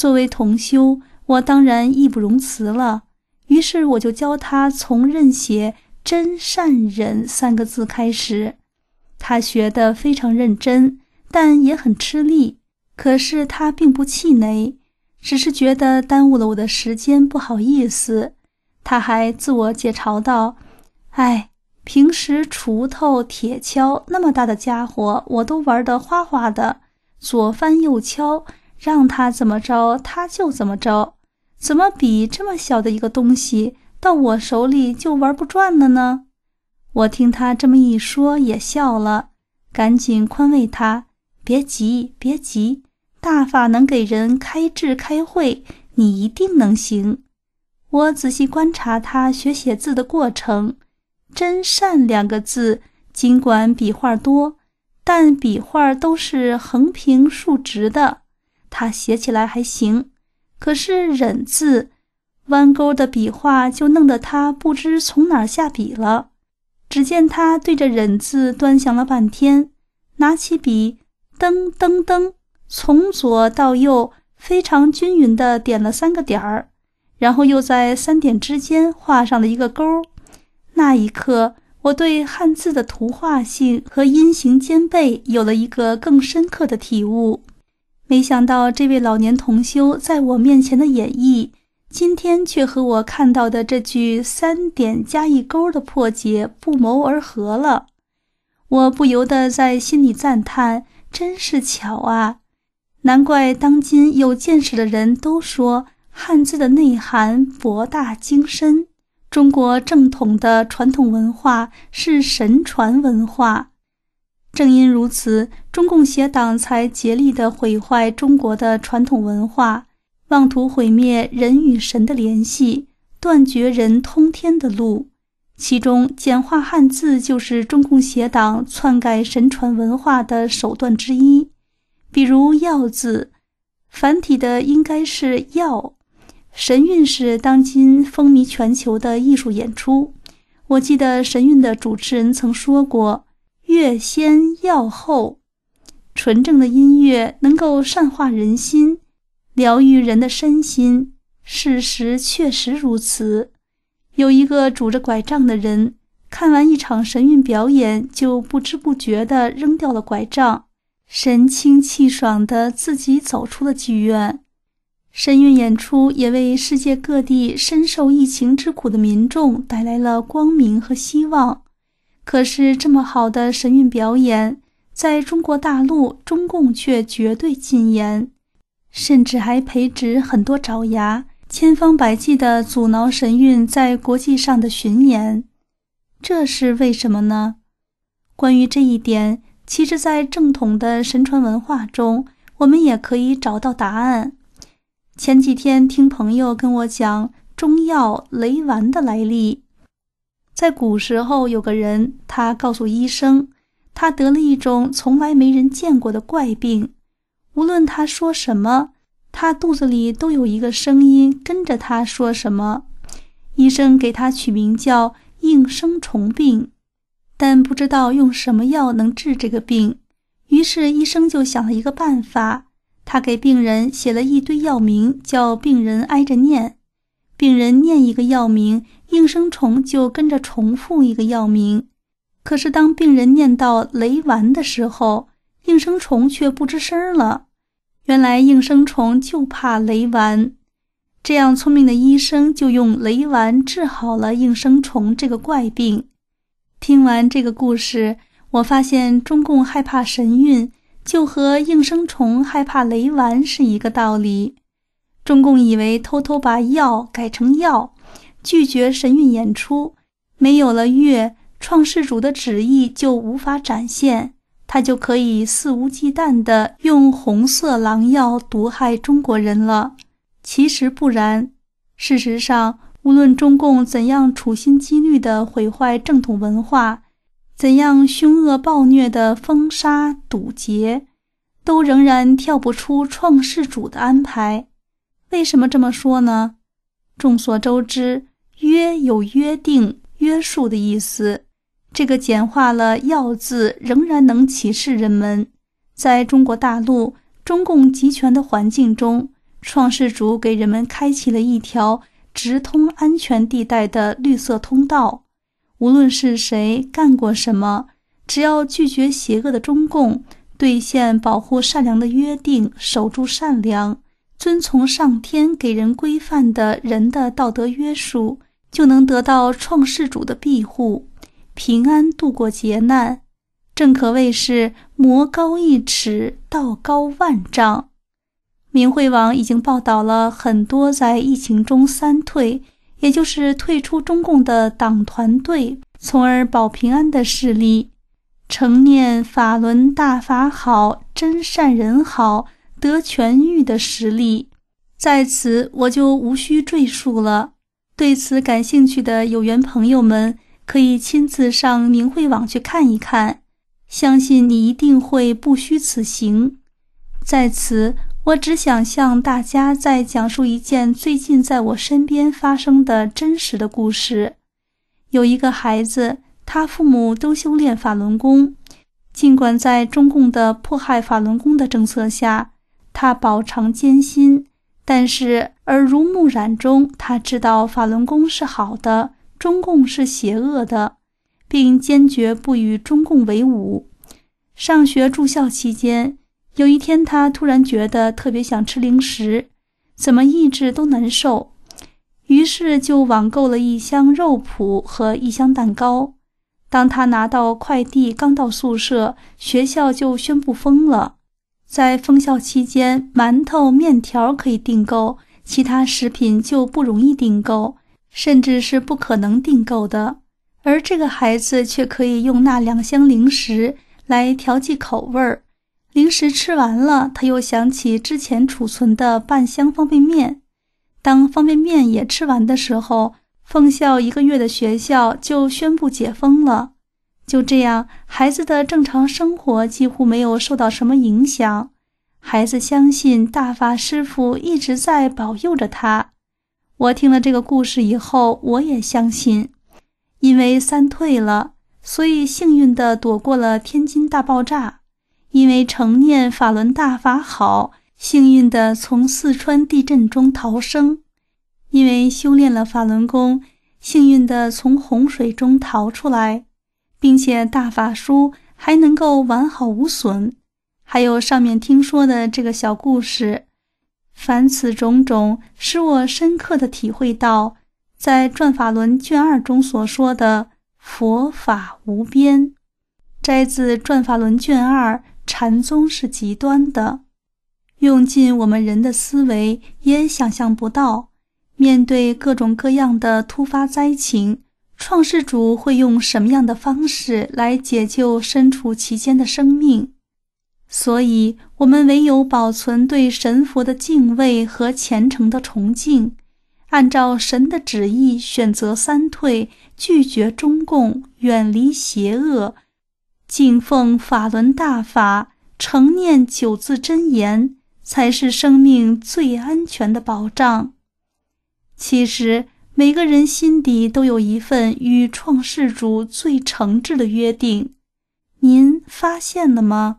S9: 作为同修，我当然义不容辞了。于是我就教他从认写真善忍3个字开始。他学得非常认真，但也很吃力。可是他并不气馁，只是觉得耽误了我的时间，不好意思。他还自我解嘲道：哎，平时锄头、铁锹那么大的家伙，我都玩得哗哗的，左翻右敲，让他怎么着他就怎么着，怎么比这么小的一个东西到我手里就玩不转了呢？我听他这么一说也笑了，赶紧宽慰他：别急别急，大法能给人开智开慧，你一定能行。我仔细观察他学写字的过程，真善2个字尽管笔画多，但笔画都是横平竖直的，他写起来还行。可是忍字弯钩的笔画就弄得他不知从哪儿下笔了。只见他对着忍字端详了半天，拿起笔噔噔噔，从左到右非常均匀地点了3个点儿，然后又在3点之间画上了一个勾。那一刻，我对汉字的图画性和音形兼备有了一个更深刻的体悟。没想到这位老年同修在我面前的演绎，今天却和我看到的这句3点加1勾的破解不谋而合了。我不由得在心里赞叹，真是巧啊！难怪当今有见识的人都说汉字的内涵博大精深，中国正统的传统文化是神传文化。正因如此，中共邪党才竭力地毁坏中国的传统文化，妄图毁灭人与神的联系，断绝人通天的路。其中简化汉字就是中共邪党篡改神传文化的手段之一。比如药字，繁体的应该是药。神韵是当今风靡全球的艺术演出。我记得神韵的主持人曾说过，乐先药后。纯正的音乐能够善化人心，疗愈人的身心，事实确实如此。有一个拄着拐杖的人，看完一场神韵表演，就不知不觉地扔掉了拐杖，神清气爽地自己走出了剧院。神韵演出也为世界各地深受疫情之苦的民众带来了光明和希望。可是这么好的神韵表演，在中国大陆中共却绝对禁言，甚至还培植很多爪牙，千方百计地阻挠神韵在国际上的巡演。这是为什么呢？关于这一点，其实在正统的神传文化中，我们也可以找到答案。前几天听朋友跟我讲中药雷丸的来历。在古时候有个人，他告诉医生，他得了一种从来没人见过的怪病，无论他说什么，他肚子里都有一个声音跟着他说什么。医生给他取名叫应声虫病，但不知道用什么药能治这个病。于是医生就想了一个办法，他给病人写了一堆药名，叫病人挨着念。病人念一个药名，应声虫就跟着重复一个药名。可是当病人念到雷丸的时候，应声虫却不吱声了。原来应声虫就怕雷丸。这样聪明的医生就用雷丸治好了应声虫这个怪病。听完这个故事，我发现中共害怕神韵，就和应声虫害怕雷丸是一个道理。中共以为偷偷把药改成药，拒绝神韵演出，没有了乐，创世主的旨意就无法展现，他就可以肆无忌惮地用红色狼药毒害中国人了。其实不然，事实上，无论中共怎样处心积虑地毁坏正统文化，怎样凶恶暴虐地封杀堵截，都仍然跳不出创世主的安排。为什么这么说呢？众所周知，约有约定、约束的意思，这个简化了药字仍然能启示人们，在中国大陆中共集权的环境中， 创世主给人们开启了一条直通安全地带的绿色通道。无论是谁干过什么，只要拒绝邪恶的中共，兑现保护善良的约定，守住善良，遵从上天给人规范的人的道德约束，就能得到创世主的庇护，平安度过劫难。正可谓是魔高一尺，道高万丈。明慧网已经报道了很多在疫情中三退，也就是退出中共的党团队，从而保平安的事例。承念法轮大法好，真善人好，得痊愈的实例，在此我就无需赘述了。对此感兴趣的有缘朋友们，可以亲自上明慧网去看一看，相信你一定会不虚此行。在此，我只想向大家再讲述一件最近在我身边发生的真实的故事。有一个孩子，他父母都修炼法轮功，尽管在中共的迫害法轮功的政策下，他饱尝艰辛，但是耳濡目染中，他知道法轮功是好的，中共是邪恶的，并坚决不与中共为伍。上学住校期间，有一天他突然觉得特别想吃零食，怎么抑制都难受，于是就网购了一箱肉脯和一箱蛋糕。当他拿到快递刚到宿舍，学校就宣布封了。在封校期间，馒头、面条可以订购，其他食品就不容易订购，甚至是不可能订购的。而这个孩子却可以用那2箱零食来调剂口味儿。零食吃完了，他又想起之前储存的半箱方便面。当方便面也吃完的时候，封校1个月的学校就宣布解封了。就这样，孩子的正常生活几乎没有受到什么影响。孩子相信大法师父一直在保佑着他。我听了这个故事以后，我也相信。因为三退了，所以幸运地躲过了天津大爆炸。因为承念法轮大法好，幸运地从四川地震中逃生。因为修炼了法轮功，幸运地从洪水中逃出来，并且大法书还能够完好无损。还有上面听说的这个小故事，凡此种种，使我深刻地体会到，在《转法轮》卷2中所说的佛法无边。摘自《转法轮》卷2，禅宗是极端的，用尽我们人的思维也想象不到。面对各种各样的突发灾情，创世主会用什么样的方式来解救身处其间的生命？所以我们唯有保存对神佛的敬畏和虔诚的崇敬，按照神的旨意选择三退，拒绝中共，远离邪恶，敬奉法轮大法，承念9字真言，才是生命最安全的保障。其实每个人心底都有一份与创世主最诚挚的约定，您发现了吗？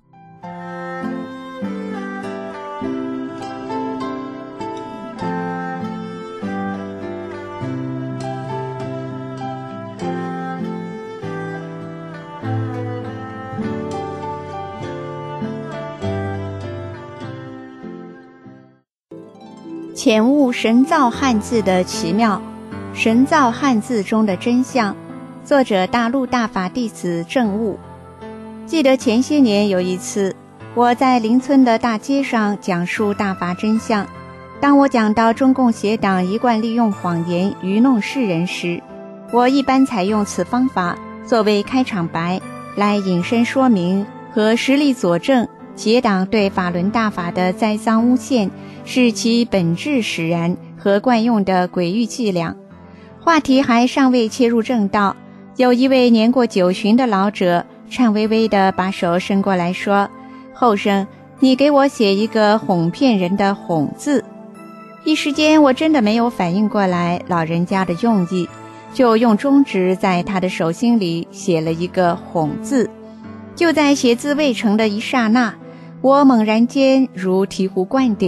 S11: 前悟神造汉字的奇妙，神造汉字中的真相。作者大陆大法弟子证悟。记得前些年有一次，我在邻村的大街上讲述大法真相。当我讲到中共邪党一贯利用谎言愚弄世人时，我一般采用此方法作为开场白，来引申说明和实例佐证邪党对法轮大法的栽赃诬陷是其本质使然和惯用的诡异伎俩。话题还尚未切入正道，有一位年过90的老者颤巍巍地把手伸过来说：“后生，你给我写一个哄骗人的哄字。”一时间我真的没有反应过来老人家的用意，就用中指在他的手心里写了一个哄字。就在写字未成的一刹那，我猛然间如醍醐灌顶，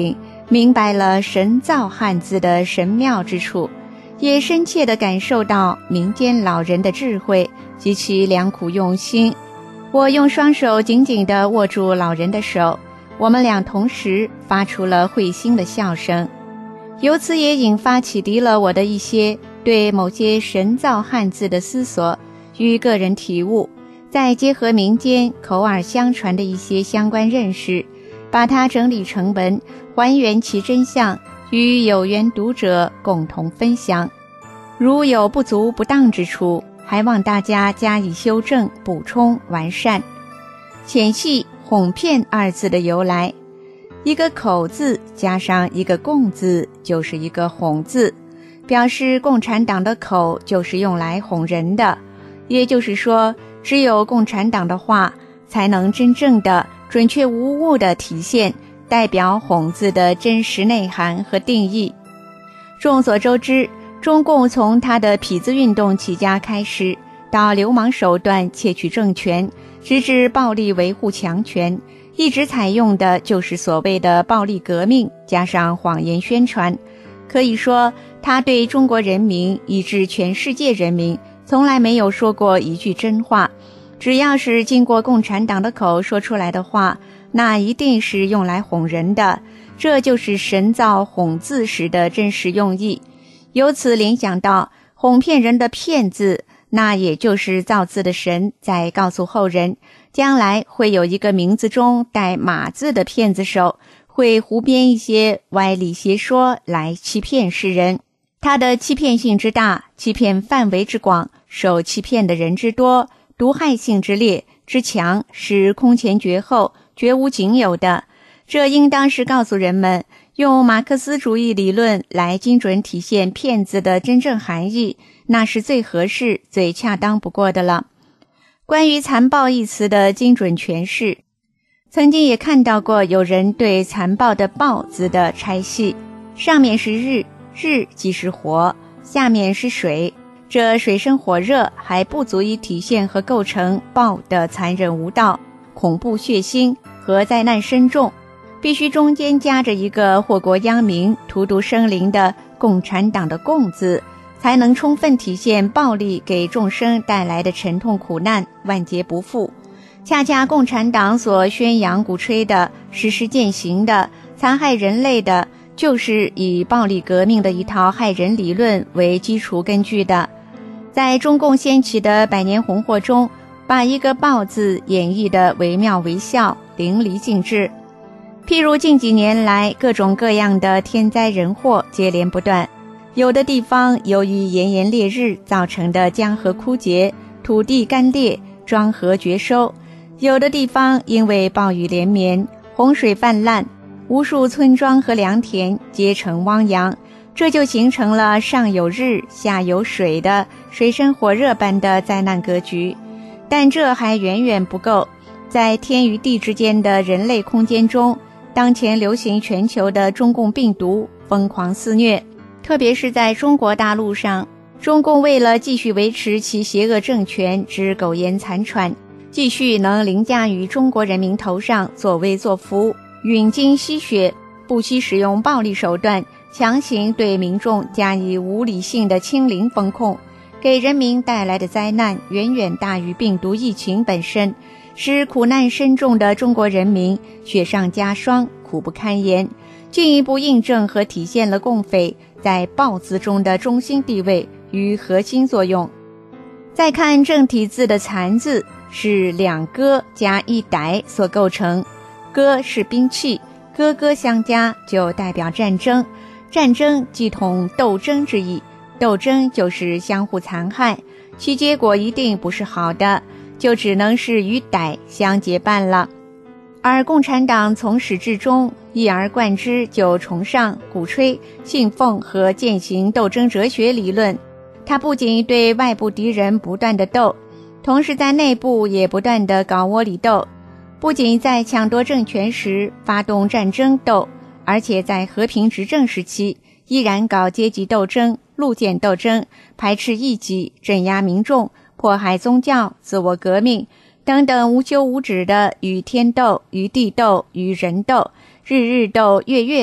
S11: 明白了神造汉字的神妙之处，也深切地感受到民间老人的智慧及其良苦用心。我用双手紧紧地握住老人的手，我们俩同时发出了会心的笑声，由此也引发启迪了我的一些对某些神造汉字的思索与个人体悟，再结合民间口耳相传的一些相关认识，把它整理成文，还原其真相，与有缘读者共同分享。如有不足不当之处，还望大家加以修正、补充、完善。浅析哄骗二字的由来，一个口字加上一个共字就是一个哄字，表示共产党的口就是用来哄人的，也就是说，只有共产党的话才能真正的准确无误地体现代表哄字的真实内涵和定义。众所周知，中共从他的痞子运动起家开始，到流氓手段窃取政权，直至暴力维护强权，一直采用的就是所谓的暴力革命加上谎言宣传。可以说，他对中国人民以至全世界人民从来没有说过一句真话，只要是经过共产党的口说出来的话，那一定是用来哄人的，这就是神造哄字时的真实用意。由此联想到哄骗人的骗字，那也就是造字的神在告诉后人，将来会有一个名字中带马字的骗子手，会胡编一些歪理邪说来欺骗世人。他的欺骗性之大，欺骗范围之广，受欺骗的人之多，毒害性之烈之强，是空前绝后、绝无仅有的。这应当是告诉人们，用马克思主义理论来精准体现骗子的真正含义，那是最合适、最恰当不过的了。关于残暴一词的精准诠释，曾经也看到过有人对残暴的暴字的拆析，上面是日，日即是火，下面是水，这水深火热还不足以体现和构成暴的残忍无道、恐怖血腥和灾难深重，必须中间夹着一个祸国殃民、荼毒生灵的共产党的共字，才能充分体现暴力给众生带来的沉痛苦难，万劫不复。恰恰共产党所宣扬鼓吹的、实施践行的、残害人类的，就是以暴力革命的一套害人理论为基础根据的。在中共掀起的百年红祸中，把一个暴字演绎得惟妙惟肖、淋漓尽致。譬如近几年来各种各样的天灾人祸接连不断，有的地方由于炎炎烈日造成的江河枯竭、土地干裂、庄河绝收，有的地方因为暴雨连绵、洪水泛滥，无数村庄和良田皆成汪洋，这就形成了上有日下有水的水深火热般的灾难格局。但这还远远不够，在天与地之间的人类空间中，当前流行全球的中共病毒疯狂肆虐，特别是在中国大陆上，中共为了继续维持其邪恶政权之苟延残喘，继续能凌驾于中国人民头上作威作福，吮精吸血，不惜使用暴力手段，强行对民众加以无理性的清零封控，给人民带来的灾难远远大于病毒疫情本身，使苦难深重的中国人民雪上加霜，苦不堪言，进一步印证和体现了共匪在暴字中的中心地位与核心作用。再看正体字的残字，是两戈加一逮所构成，戈是兵器，戈戈相加就代表战争，战争即同斗争之意，斗争就是相互残害，其结果一定不是好的，就只能是与逮相结伴了。而共产党从始至终一而贯之，就崇尚、鼓吹、信奉和践行斗争哲学理论。他不仅对外部敌人不断的斗，同时在内部也不断的搞窝里斗，不仅在抢夺政权时发动战争斗，而且在和平执政时期依然搞阶级斗争、路线斗争，排斥异己，镇压民众，迫害宗教，自我革命等等，无休无止的与天斗、与地斗、与人斗，日日斗、月月斗，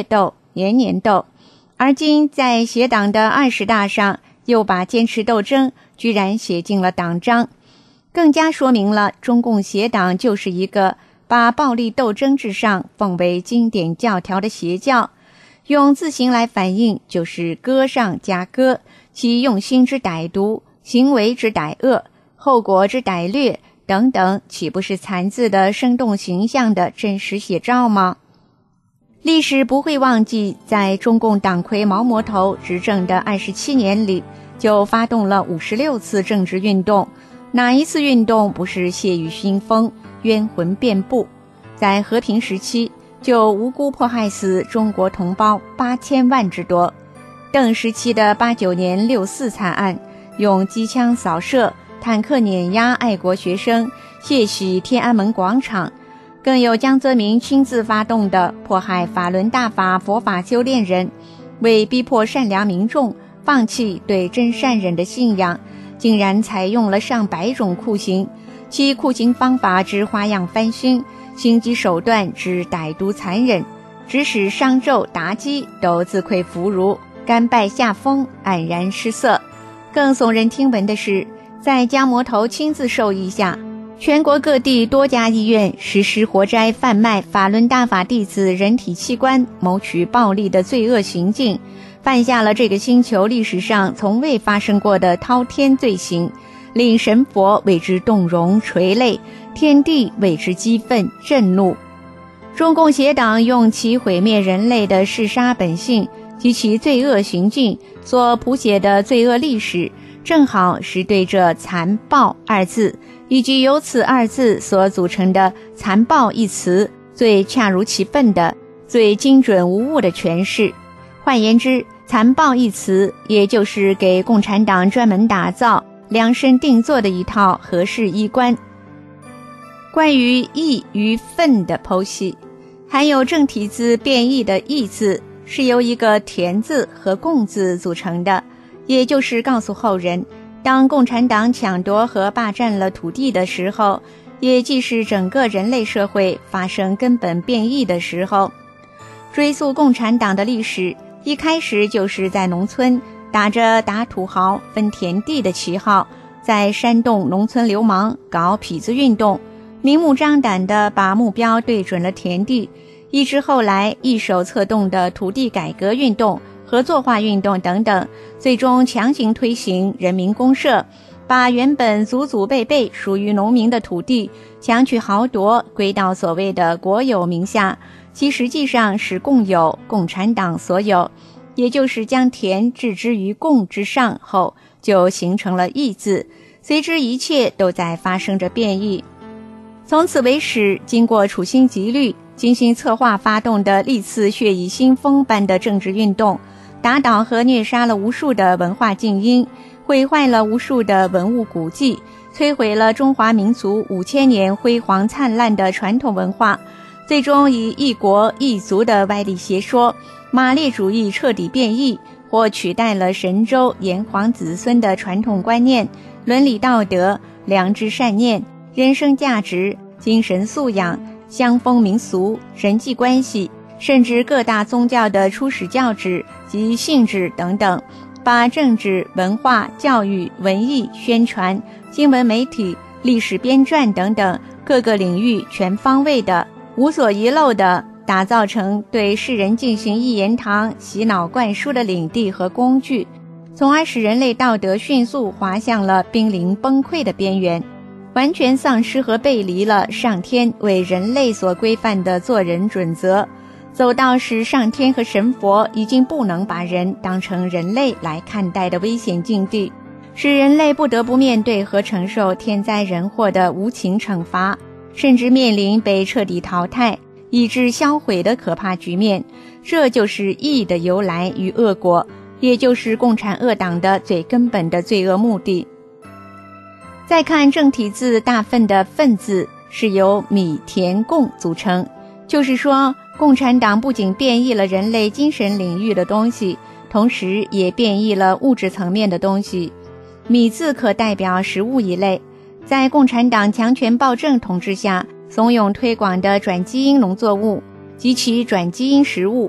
S11: 年年斗。而今在写党的20大上，又把坚持斗争居然写进了党章，更加说明了中共邪党就是一个把暴力斗争至上奉为经典教条的邪教。用字形来反映，就是歌上加歌，其用心之歹毒，行为之歹恶，后果之歹劣等等，岂不是残字的生动形象的真实写照吗？历史不会忘记，在中共党魁毛魔头执政的27年里，就发动了56次政治运动，哪一次运动不是血雨腥风，冤魂遍布？在和平时期就无辜迫害死中国同胞8000万之多。邓时期的89年6·4惨案，用机枪扫射、坦克碾压爱国学生，血洗天安门广场，更有江泽民亲自发动的迫害法轮大法佛法修炼人，为逼迫善良民众放弃对真善忍的信仰，竟然采用了上百种酷刑，其酷刑方法之花样翻新，心机手段之歹毒残忍，指使商纣妲己都自愧弗如，甘拜下风，黯然失色。更耸人听闻的是，在江魔头亲自授意下，全国各地多家医院实施活摘贩卖法轮大法弟子人体器官，谋取暴利的罪恶行径，犯下了这个星球历史上从未发生过的滔天罪行，令神佛为之动容垂泪，天地为之激愤震怒。中共邪党用其毁灭人类的嗜杀本性及其罪恶行径所谱写的罪恶历史，正好是对这残暴二字以及由此二字所组成的残暴一词最恰如其分的、最精准无误的诠释。换言之，残暴一词也就是给共产党专门打造、量身定做的一套合适衣冠。关于义与愤的剖析，含有正体字变异的义字是由一个田字和共字组成的，也就是告诉后人，当共产党抢夺和霸占了土地的时候，也即是整个人类社会发生根本变异的时候。追溯共产党的历史，一开始就是在农村打着打土豪分田地的旗号，在煽动农村流氓搞痞子运动，明目张胆地把目标对准了田地，以致后来一手策动的土地改革运动、合作化运动等等，最终强行推行人民公社，把原本祖祖辈辈属于农民的土地强取豪夺归到所谓的国有名下，其实际上是共有，共产党所有，也就是将田置之于共之上后，就形成了义字，随之一切都在发生着变异。从此为始，经过处心积虑、精心策划发动的历次血雨腥风般的政治运动，打倒和虐杀了无数的文化精英，毁坏了无数的文物古迹，摧毁了中华民族5000年辉煌灿烂的传统文化，最终以一国一族的歪理邪说、马列主义彻底变异，或取代了神州炎黄子孙的传统观念、伦理道德、良知善念、人生价值、精神素养、乡风民俗、人际关系，甚至各大宗教的初始教旨及性质等等，把政治、文化、教育、文艺、宣传、新闻媒体、历史编撰等等各个领域全方位的、无所遗漏的打造成对世人进行一言堂、洗脑灌输的领地和工具，从而使人类道德迅速滑向了濒临崩溃的边缘，完全丧失和背离了上天为人类所规范的做人准则，走到使上天和神佛已经不能把人当成人类来看待的危险境地，使人类不得不面对和承受天灾人祸的无情惩罚，甚至面临被彻底淘汰以致销毁的可怕局面。这就是义的由来与恶果，也就是共产恶党的最根本的罪恶目的。再看正体字大粪的粪字是由米田共组成，就是说共产党不仅变异了人类精神领域的东西，同时也变异了物质层面的东西。米字可代表食物一类，在共产党强权暴政统治下怂恿推广的转基因农作物及其转基因食物，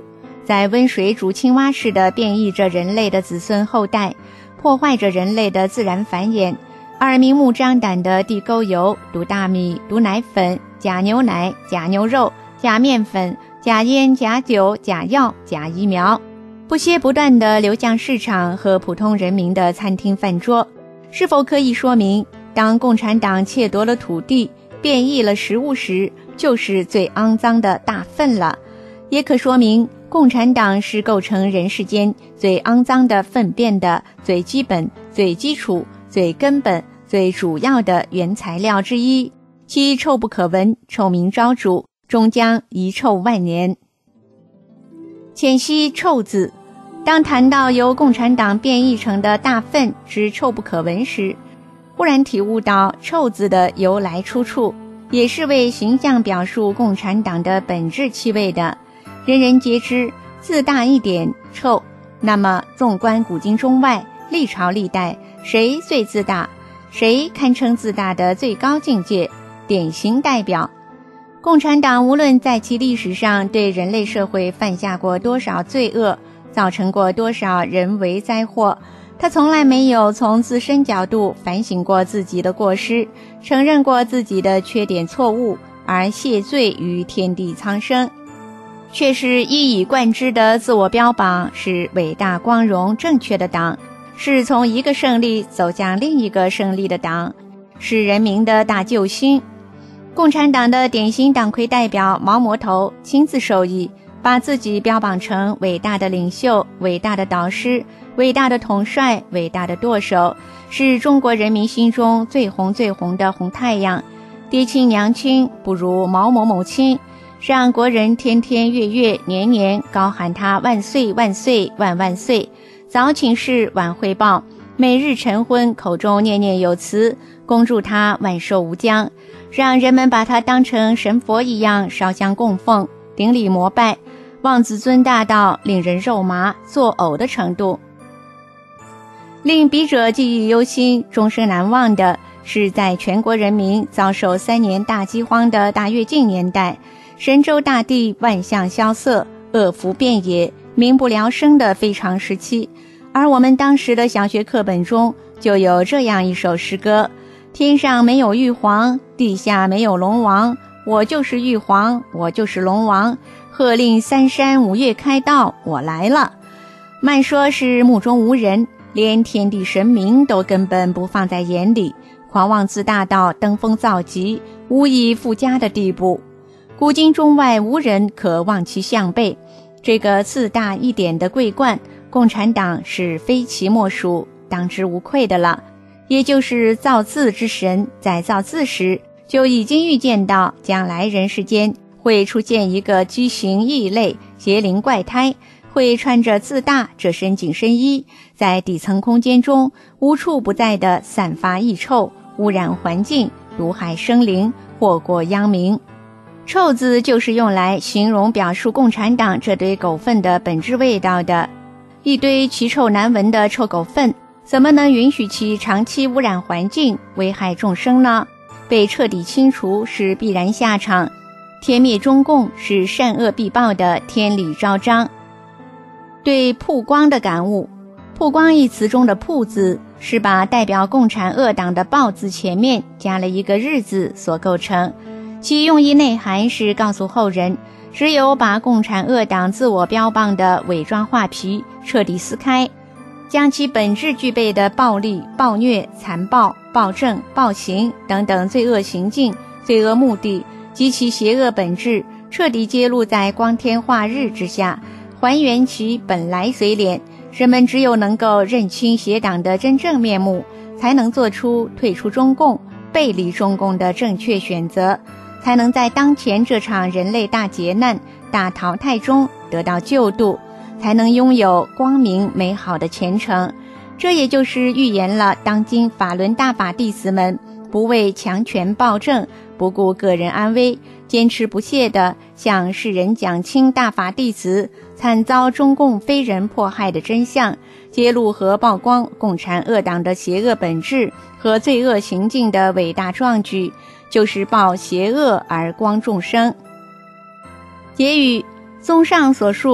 S11: 在温水煮青蛙似的变异着人类的子孙后代，破坏着人类的自然繁衍，而明目张胆的地沟油、毒大米、毒奶粉、假牛奶、假牛肉、假面粉、假烟、假酒、假药、假疫苗，不歇不断地流向市场和普通人民的餐厅饭桌，是否可以说明，当共产党窃夺了土地、变异了食物时，就是最肮脏的大粪了？也可说明，共产党是构成人世间最肮脏的粪便的最基本、最基础、最根本、最主要的原材料之一，其臭不可闻，臭名昭著，终将遗臭万年。浅析臭字，当谈到由共产党变异成的大粪之臭不可闻时，忽然体悟到臭字的由来出处，也是为形象表述共产党的本质气味的。人人皆知，自大一点臭。那么纵观古今中外，历朝历代，谁最自大？谁堪称自大的最高境界？典型代表共产党，无论在其历史上对人类社会犯下过多少罪恶，造成过多少人为灾祸，他从来没有从自身角度反省过自己的过失，承认过自己的缺点错误，而谢罪于天地苍生，却是一以贯之的自我标榜，是伟大光荣正确的党，是从一个胜利走向另一个胜利的党，是人民的大救星。共产党的典型党魁代表毛魔头亲自授意，把自己标榜成伟大的领袖、伟大的导师、伟大的统帅、伟大的舵手，是中国人民心中最红最红的红太阳。爹亲娘亲不如毛某某亲，让国人天天月月年年高喊他万岁万岁万万岁，早请示晚汇报，每日晨昏口中念念有词，恭祝他万寿无疆，让人们把他当成神佛一样烧香供奉，顶礼膜拜，望子尊大到令人肉麻作呕的程度。令笔者记忆犹新、终生难忘的是，在全国人民遭受3年大饥荒的大跃进年代，神州大地万象萧瑟，恶福遍野，民不聊生的非常时期。而我们当时的小学课本中就有这样一首诗歌：天上没有玉皇，地下没有龙王，我就是玉皇，我就是龙王，喝令3山5岳开道，我来了。慢说是目中无人，连天地神明都根本不放在眼里，狂妄自大到登峰造极，无以复加的地步。古今中外无人可望其项背，这个自大一点的桂冠，共产党是非其莫属，当之无愧的了。也就是造字之神，在造字时就已经预见到将来人世间会出现一个畸形异类、邪灵怪胎，会穿着自大这身紧身衣，在底层空间中无处不在地散发异臭，污染环境，毒害生灵，祸国殃民。臭字就是用来形容表述共产党这堆狗粪的本质味道的。一堆奇臭难闻的臭狗粪，怎么能允许其长期污染环境，危害众生呢？被彻底清除是必然下场，天灭中共是善恶必报的天理昭彰。对曝光的感悟，曝光一词中的曝字是把代表共产恶党的报字前面加了一个日字所构成，其用意内涵是告诉后人，只有把共产恶党自我标榜的伪装画皮彻底撕开，将其本质具备的暴力、暴虐、残暴、暴政、暴行等等罪恶行径、罪恶目的及其邪恶本质彻底揭露在光天化日之下，还原其本来嘴脸，人们只有能够认清邪党的真正面目，才能做出退出中共、背离中共的正确选择，才能在当前这场人类大劫难、大淘汰中得到救度，才能拥有光明美好的前程。这也就是预言了当今法轮大法弟子们不为强权暴政，不顾个人安危，坚持不懈地向世人讲清大法弟子惨遭中共非人迫害的真相，揭露和曝光共产恶党的邪恶本质和罪恶行径的伟大壮举，就是报邪恶而光众生。结语：综上所述，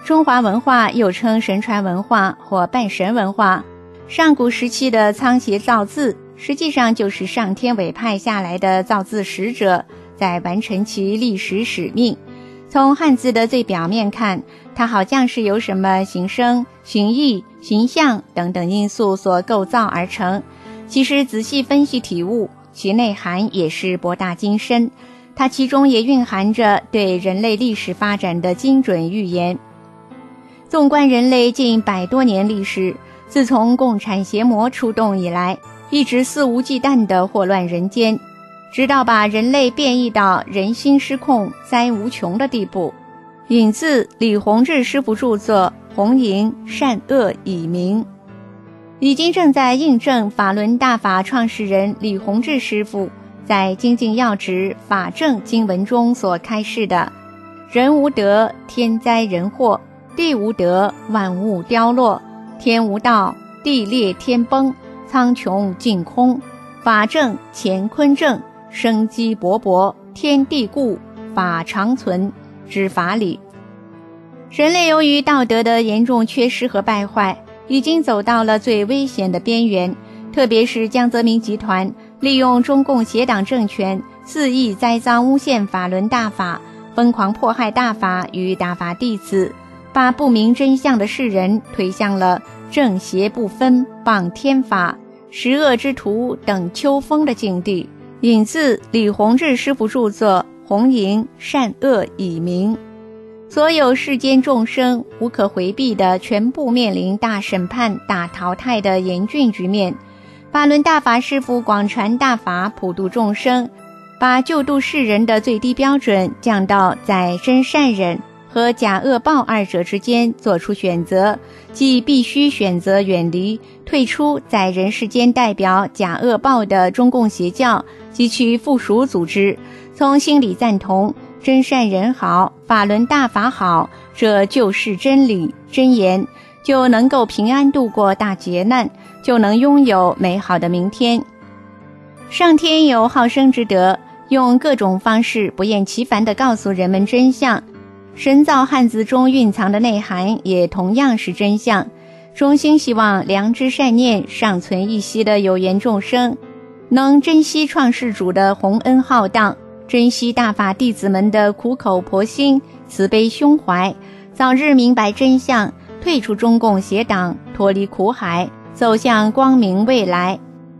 S11: 中华文化又称神传文化或半神文化。上古时期的仓颉造字，实际上就是上天委派下来的造字使者，在完成其历史使命。从汉字的最表面看，它好像是由什么形声、形意、形象等等因素所构造而成。其实仔细分析体悟，其内涵也是博大精深，它其中也蕴含着对人类历史发展的精准预言。纵观人类近100多年历史，自从共产邪魔出动以来，一直肆无忌惮地祸乱人间，直到把人类变异到人心失控、灾无穷的地步。引自李洪志师傅著作《红营善恶已明》，已经正在印证法轮大法创始人李洪志师傅在《精进要旨法正》经文中所开示的人无德，天灾人祸；地无德，万物凋落；天无道，地裂天崩，苍穹尽空；法正乾坤正，生机勃勃，天地固，法长存之法理。人类由于道德的严重缺失和败坏，已经走到了最危险的边缘。特别是江泽民集团利用中共邪党政权肆意栽赃诬陷法轮大法，疯狂迫害大法与大法弟子，把不明真相的世人推向了正邪不分、谤天法、十恶之徒等秋风的境地。引自李洪志师傅著作《红营善恶已明》。所有世间众生无可回避的全部面临大审判、大淘汰的严峻局面。法轮大法师父广传大法，普度众生，把救度世人的最低标准降到在真善忍和假恶报二者之间做出选择，即必须选择远离、退出在人世间代表假恶报的中共邪教及其附属组织，从心里赞同真善人好，法轮大法好，这就是真理真言，就能够平安度过大劫难，就能拥有美好的明天。上天有好生之德，用各种方式不厌其烦地告诉人们真相。神造汉字中蕴藏的内涵也同样是真相。衷心希望良知善念尚存一息的有缘众生，能珍惜创世主的洪恩浩荡，珍惜大法弟子们的苦口婆心、慈悲胸怀，早日明白真相，退出中共邪党，脱离苦海，走向光明未来。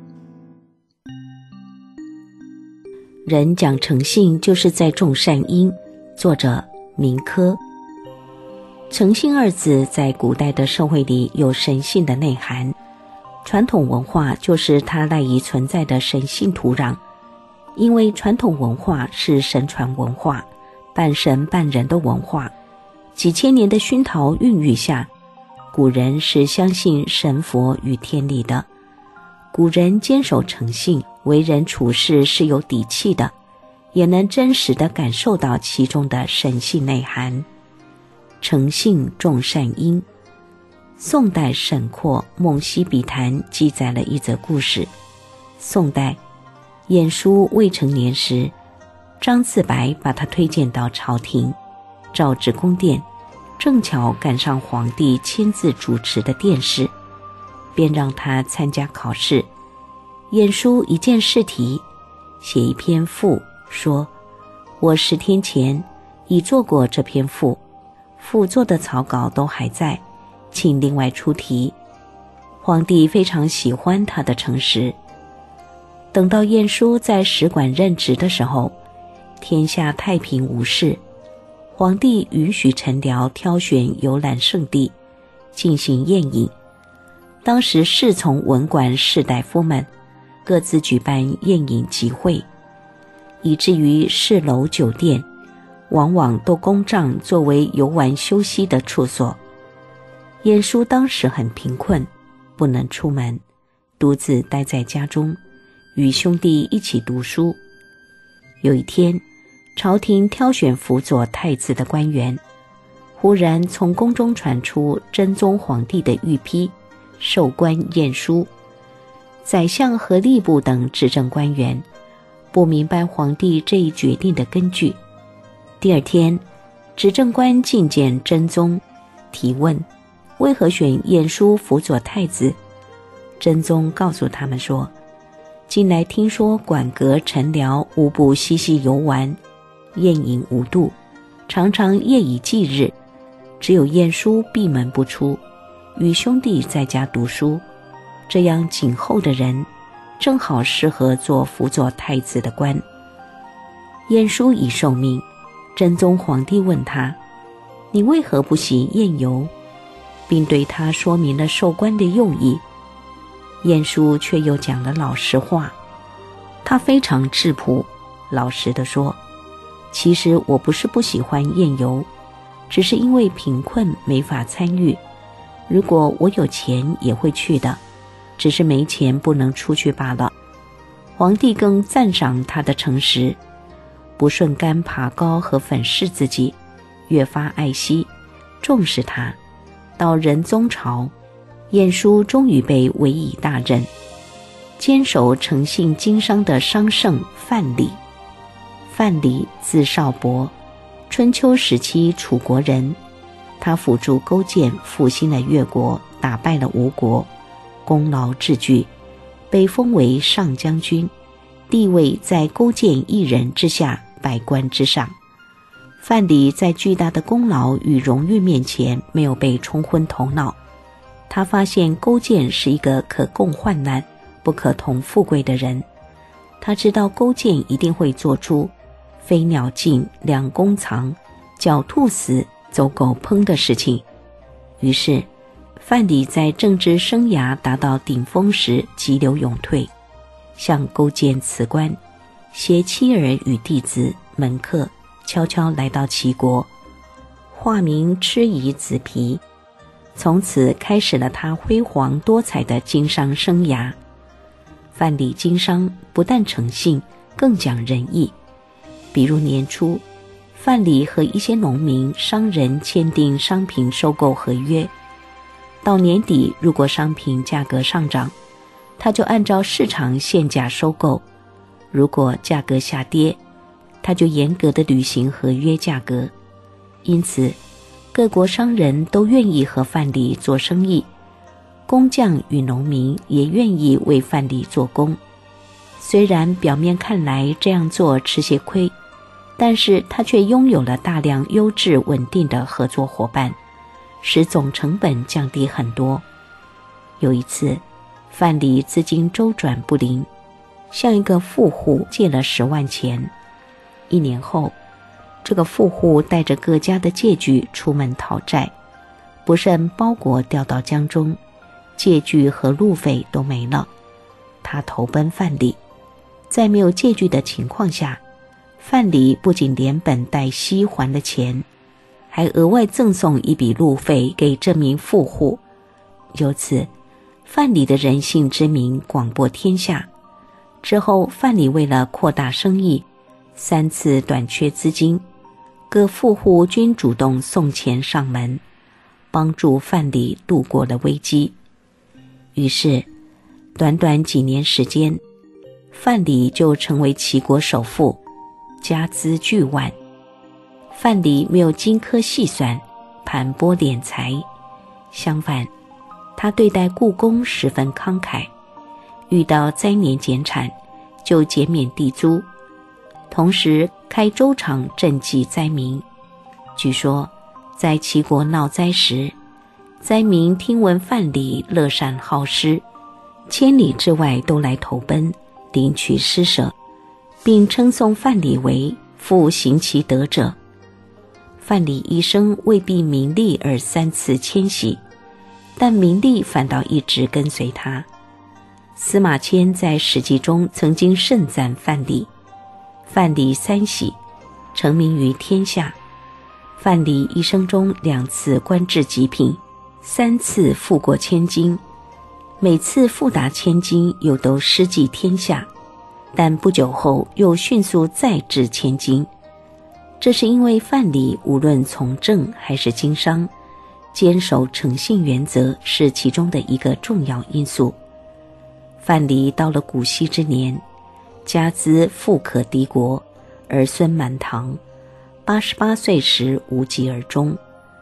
S5: 人讲诚信，就是在种善因。作者明科。诚信二字在古代的社会里有神性的内涵，传统文化就是它赖以存在的神性土壤。因为传统文化是神传文化，半神半人的文化，几千年的熏陶孕育下，古人是相信神佛与天理的。古人坚守诚信，为人处事是有底气的，也能真实地感受到其中的神性内涵。诚信种善因。宋代沈括《梦溪笔谈》记载了一则故事。宋代晏殊未成年时，张自白把他推荐到朝廷，召至宫殿，正巧赶上皇帝亲自主持的殿试，便让他参加考试。晏殊一见试题，写一篇赋，说：我10天前已做过这篇赋，赋做的草稿都还在，请另外出题。皇帝非常喜欢他的诚实。等到晏殊在使馆任职的时候，天下太平无事，皇帝允许臣僚挑选游览胜地，进行宴饮。当时侍从文官士大夫们各自举办宴饮集会，以至于士楼酒店往往都公帐作为游玩休息的处所。晏殊当时很贫困，不能出门，独自待在家中，与兄弟一起读书。有一天，朝廷挑选辅佐太子的官员，忽然从宫中传出真宗皇帝的御批，授官晏殊。宰相和吏部等执政官员不明白皇帝这一决定的根据。第二天，执政官觐见真宗， 提问，为何选晏殊辅佐太子？真宗告诉他们说，近来听说馆阁臣僚无不嬉戏游玩，宴饮无度，常常夜以继日，只有晏殊闭门不出，与兄弟在家读书，这样谨厚的人正好适合做辅佐太子的官。晏殊已受命，真宗皇帝问他，你为何不喜宴游？并对他说明了授官的用意。晏殊却又讲了老实话，他非常质朴老实地说，其实我不是不喜欢宴游，只是因为贫困没法参与，如果我有钱也会去的，只是没钱不能出去罢了。皇帝更赞赏他的诚实，不顺杆爬高和粉饰自己，越发爱惜重视他。到仁宗朝，晏殊终于被委以大任，坚守诚信经商的商圣范蠡。范蠡字少伯，春秋时期楚国人，他辅助勾践复兴了越国，打败了吴国，功劳至巨，被封为上将军，地位在勾践一人之下，百官之上。范蠡在巨大的功劳与荣誉面前没有被冲昏头脑，他发现勾践是一个可共患难不可同富贵的人，他知道勾践一定会做出飞鸟尽，良弓藏，狡兔死，走狗烹的事情。于是范蠡在政治生涯达到顶峰时急流勇退，向勾践辞官，携妻儿与弟子门客悄悄来到齐国，化名蚩夷子皮，从此开始了他辉煌多彩的经商生涯。范蠡经商不但诚信，更讲仁义。比如年初，范蠡和一些农民商人签订商品收购合约，到年底如果商品价格上涨，他就按照市场现价收购，如果价格下跌，他就严格地履行合约价格。因此各国商人都愿意和范蠡做生意，工匠与农民也愿意为范蠡做工。虽然表面看来这样做吃些亏，但是他却拥有了大量优质稳定的合作伙伴，使总成本降低很多。有一次，范蠡资金周转不灵，向一个富户借了10万钱。1年后，这个富户带着各家的借据出门讨债，不慎包裹掉到江中，借据和路费都没了。他投奔范蠡，在没有借据的情况下，范蠡不仅连本带息还了钱，还额外赠送一笔路费给这名富户。由此，范蠡的人性之名广播天下。之后，范蠡为了扩大生意，3次短缺资金，各富户均主动送钱上门，帮助范蠡度过了危机。于是短短几年时间，范蠡就成为齐国首富，家资巨万。范蠡没有荆轲细算，盘剥敛财，相反，他对待故宫十分慷慨，遇到灾年减产就减免地租，同时开粥厂赈济灾民。据说在齐国闹灾时，灾民听闻范蠡乐善好施，千里之外都来投奔领取施舍，并称颂范蠡为复行其德者。范蠡一生未必名利而3次迁徙，但名利反倒一直跟随他。司马迁在《史记》中曾经盛赞范蠡，范蠡3喜，成名于天下。范蠡一生中2次官至极品，3次富过千金，每次富达千金又都失计天下，但不久后又迅速再至千金。这是因为范蠡无论从政还是经商，坚守诚信原则是其中的一个重要因素。范蠡到了古稀之年，家资富可敌国，儿孙满堂，88岁时无疾而终。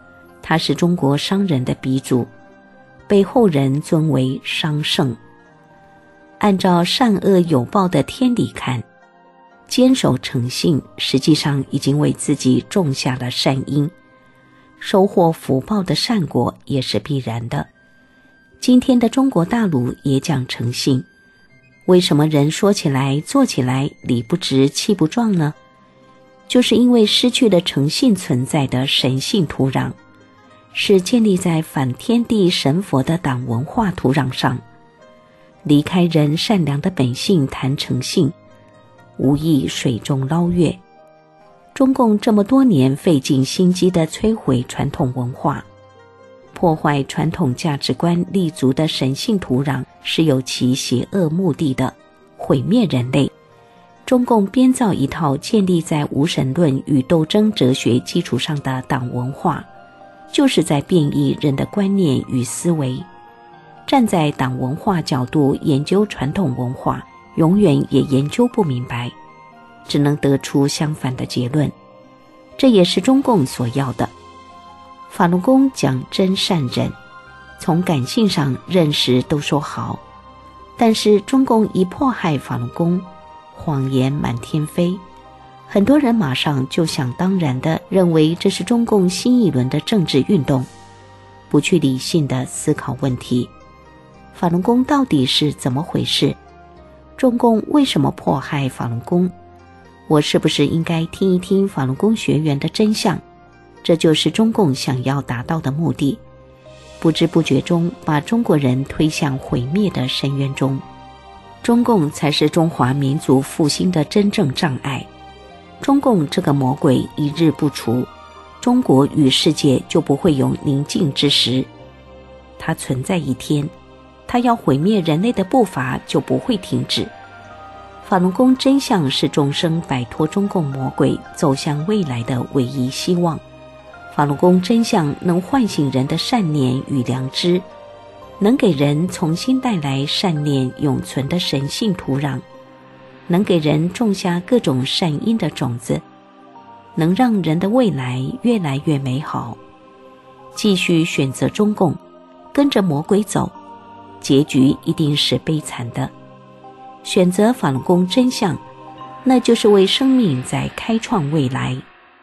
S5: 他是中国商人的鼻祖，被后人尊为商圣。按照善恶有报的天理看，坚守诚信实际上已经为自己种下了善因，收获福报的善果也是必然的。今天的中国大陆也讲诚信，为什么人说起来做起来理不直气不壮呢？就是因为失去了诚信存在的神性土壤，是建立在反天地神佛的党文化土壤上。离开人善良的本性谈诚信，无异水中捞月。中共这么多年费尽心机地摧毁传统文化，破坏传统价值观立足的神性土壤，是有其邪恶目的的，毁灭人类。中共编造一套建立在无神论与斗争哲学基础上的党文化，就是在变异人的观念与思维。站在党文化角度研究传统文化，永远也研究不明白，只能得出相反的结论。这也是中共所要的。法轮功讲真善忍，从感性上认识都说好，但是中共一迫害法轮功，谎言满天飞，很多人马上就想当然地认为这是中共新一轮的政治运动，不去理性地思考问题。法轮功到底是怎么回事？中共为什么迫害法轮功？我是不是应该听一听法轮功学员的真相？这就是中共想要达到的目的，不知不觉中把中国人推向毁灭的深渊中。中共才是中华民族复兴的真正障碍。中共这个魔鬼一日不除，中国与世界就不会有宁静之时。它存在一天，它要毁灭人类的步伐就不会停止。法轮功真相是众生摆脱中共魔鬼走向未来的唯一希望。法轮功真相能唤醒人的善念与良知，能给人重新带来善念永存的神性土壤，能给人种下各种善因的种子，能让人的未来越来越美好。继续选择中共，跟着魔鬼走，结局一定是悲惨的。选择法轮功真相，那就是为生命在开创未来。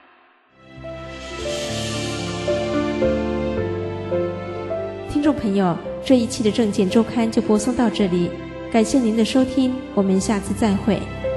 S1: 听众朋友，这一期的证件周刊就播送到这里，感谢您的收听，我们下次再会。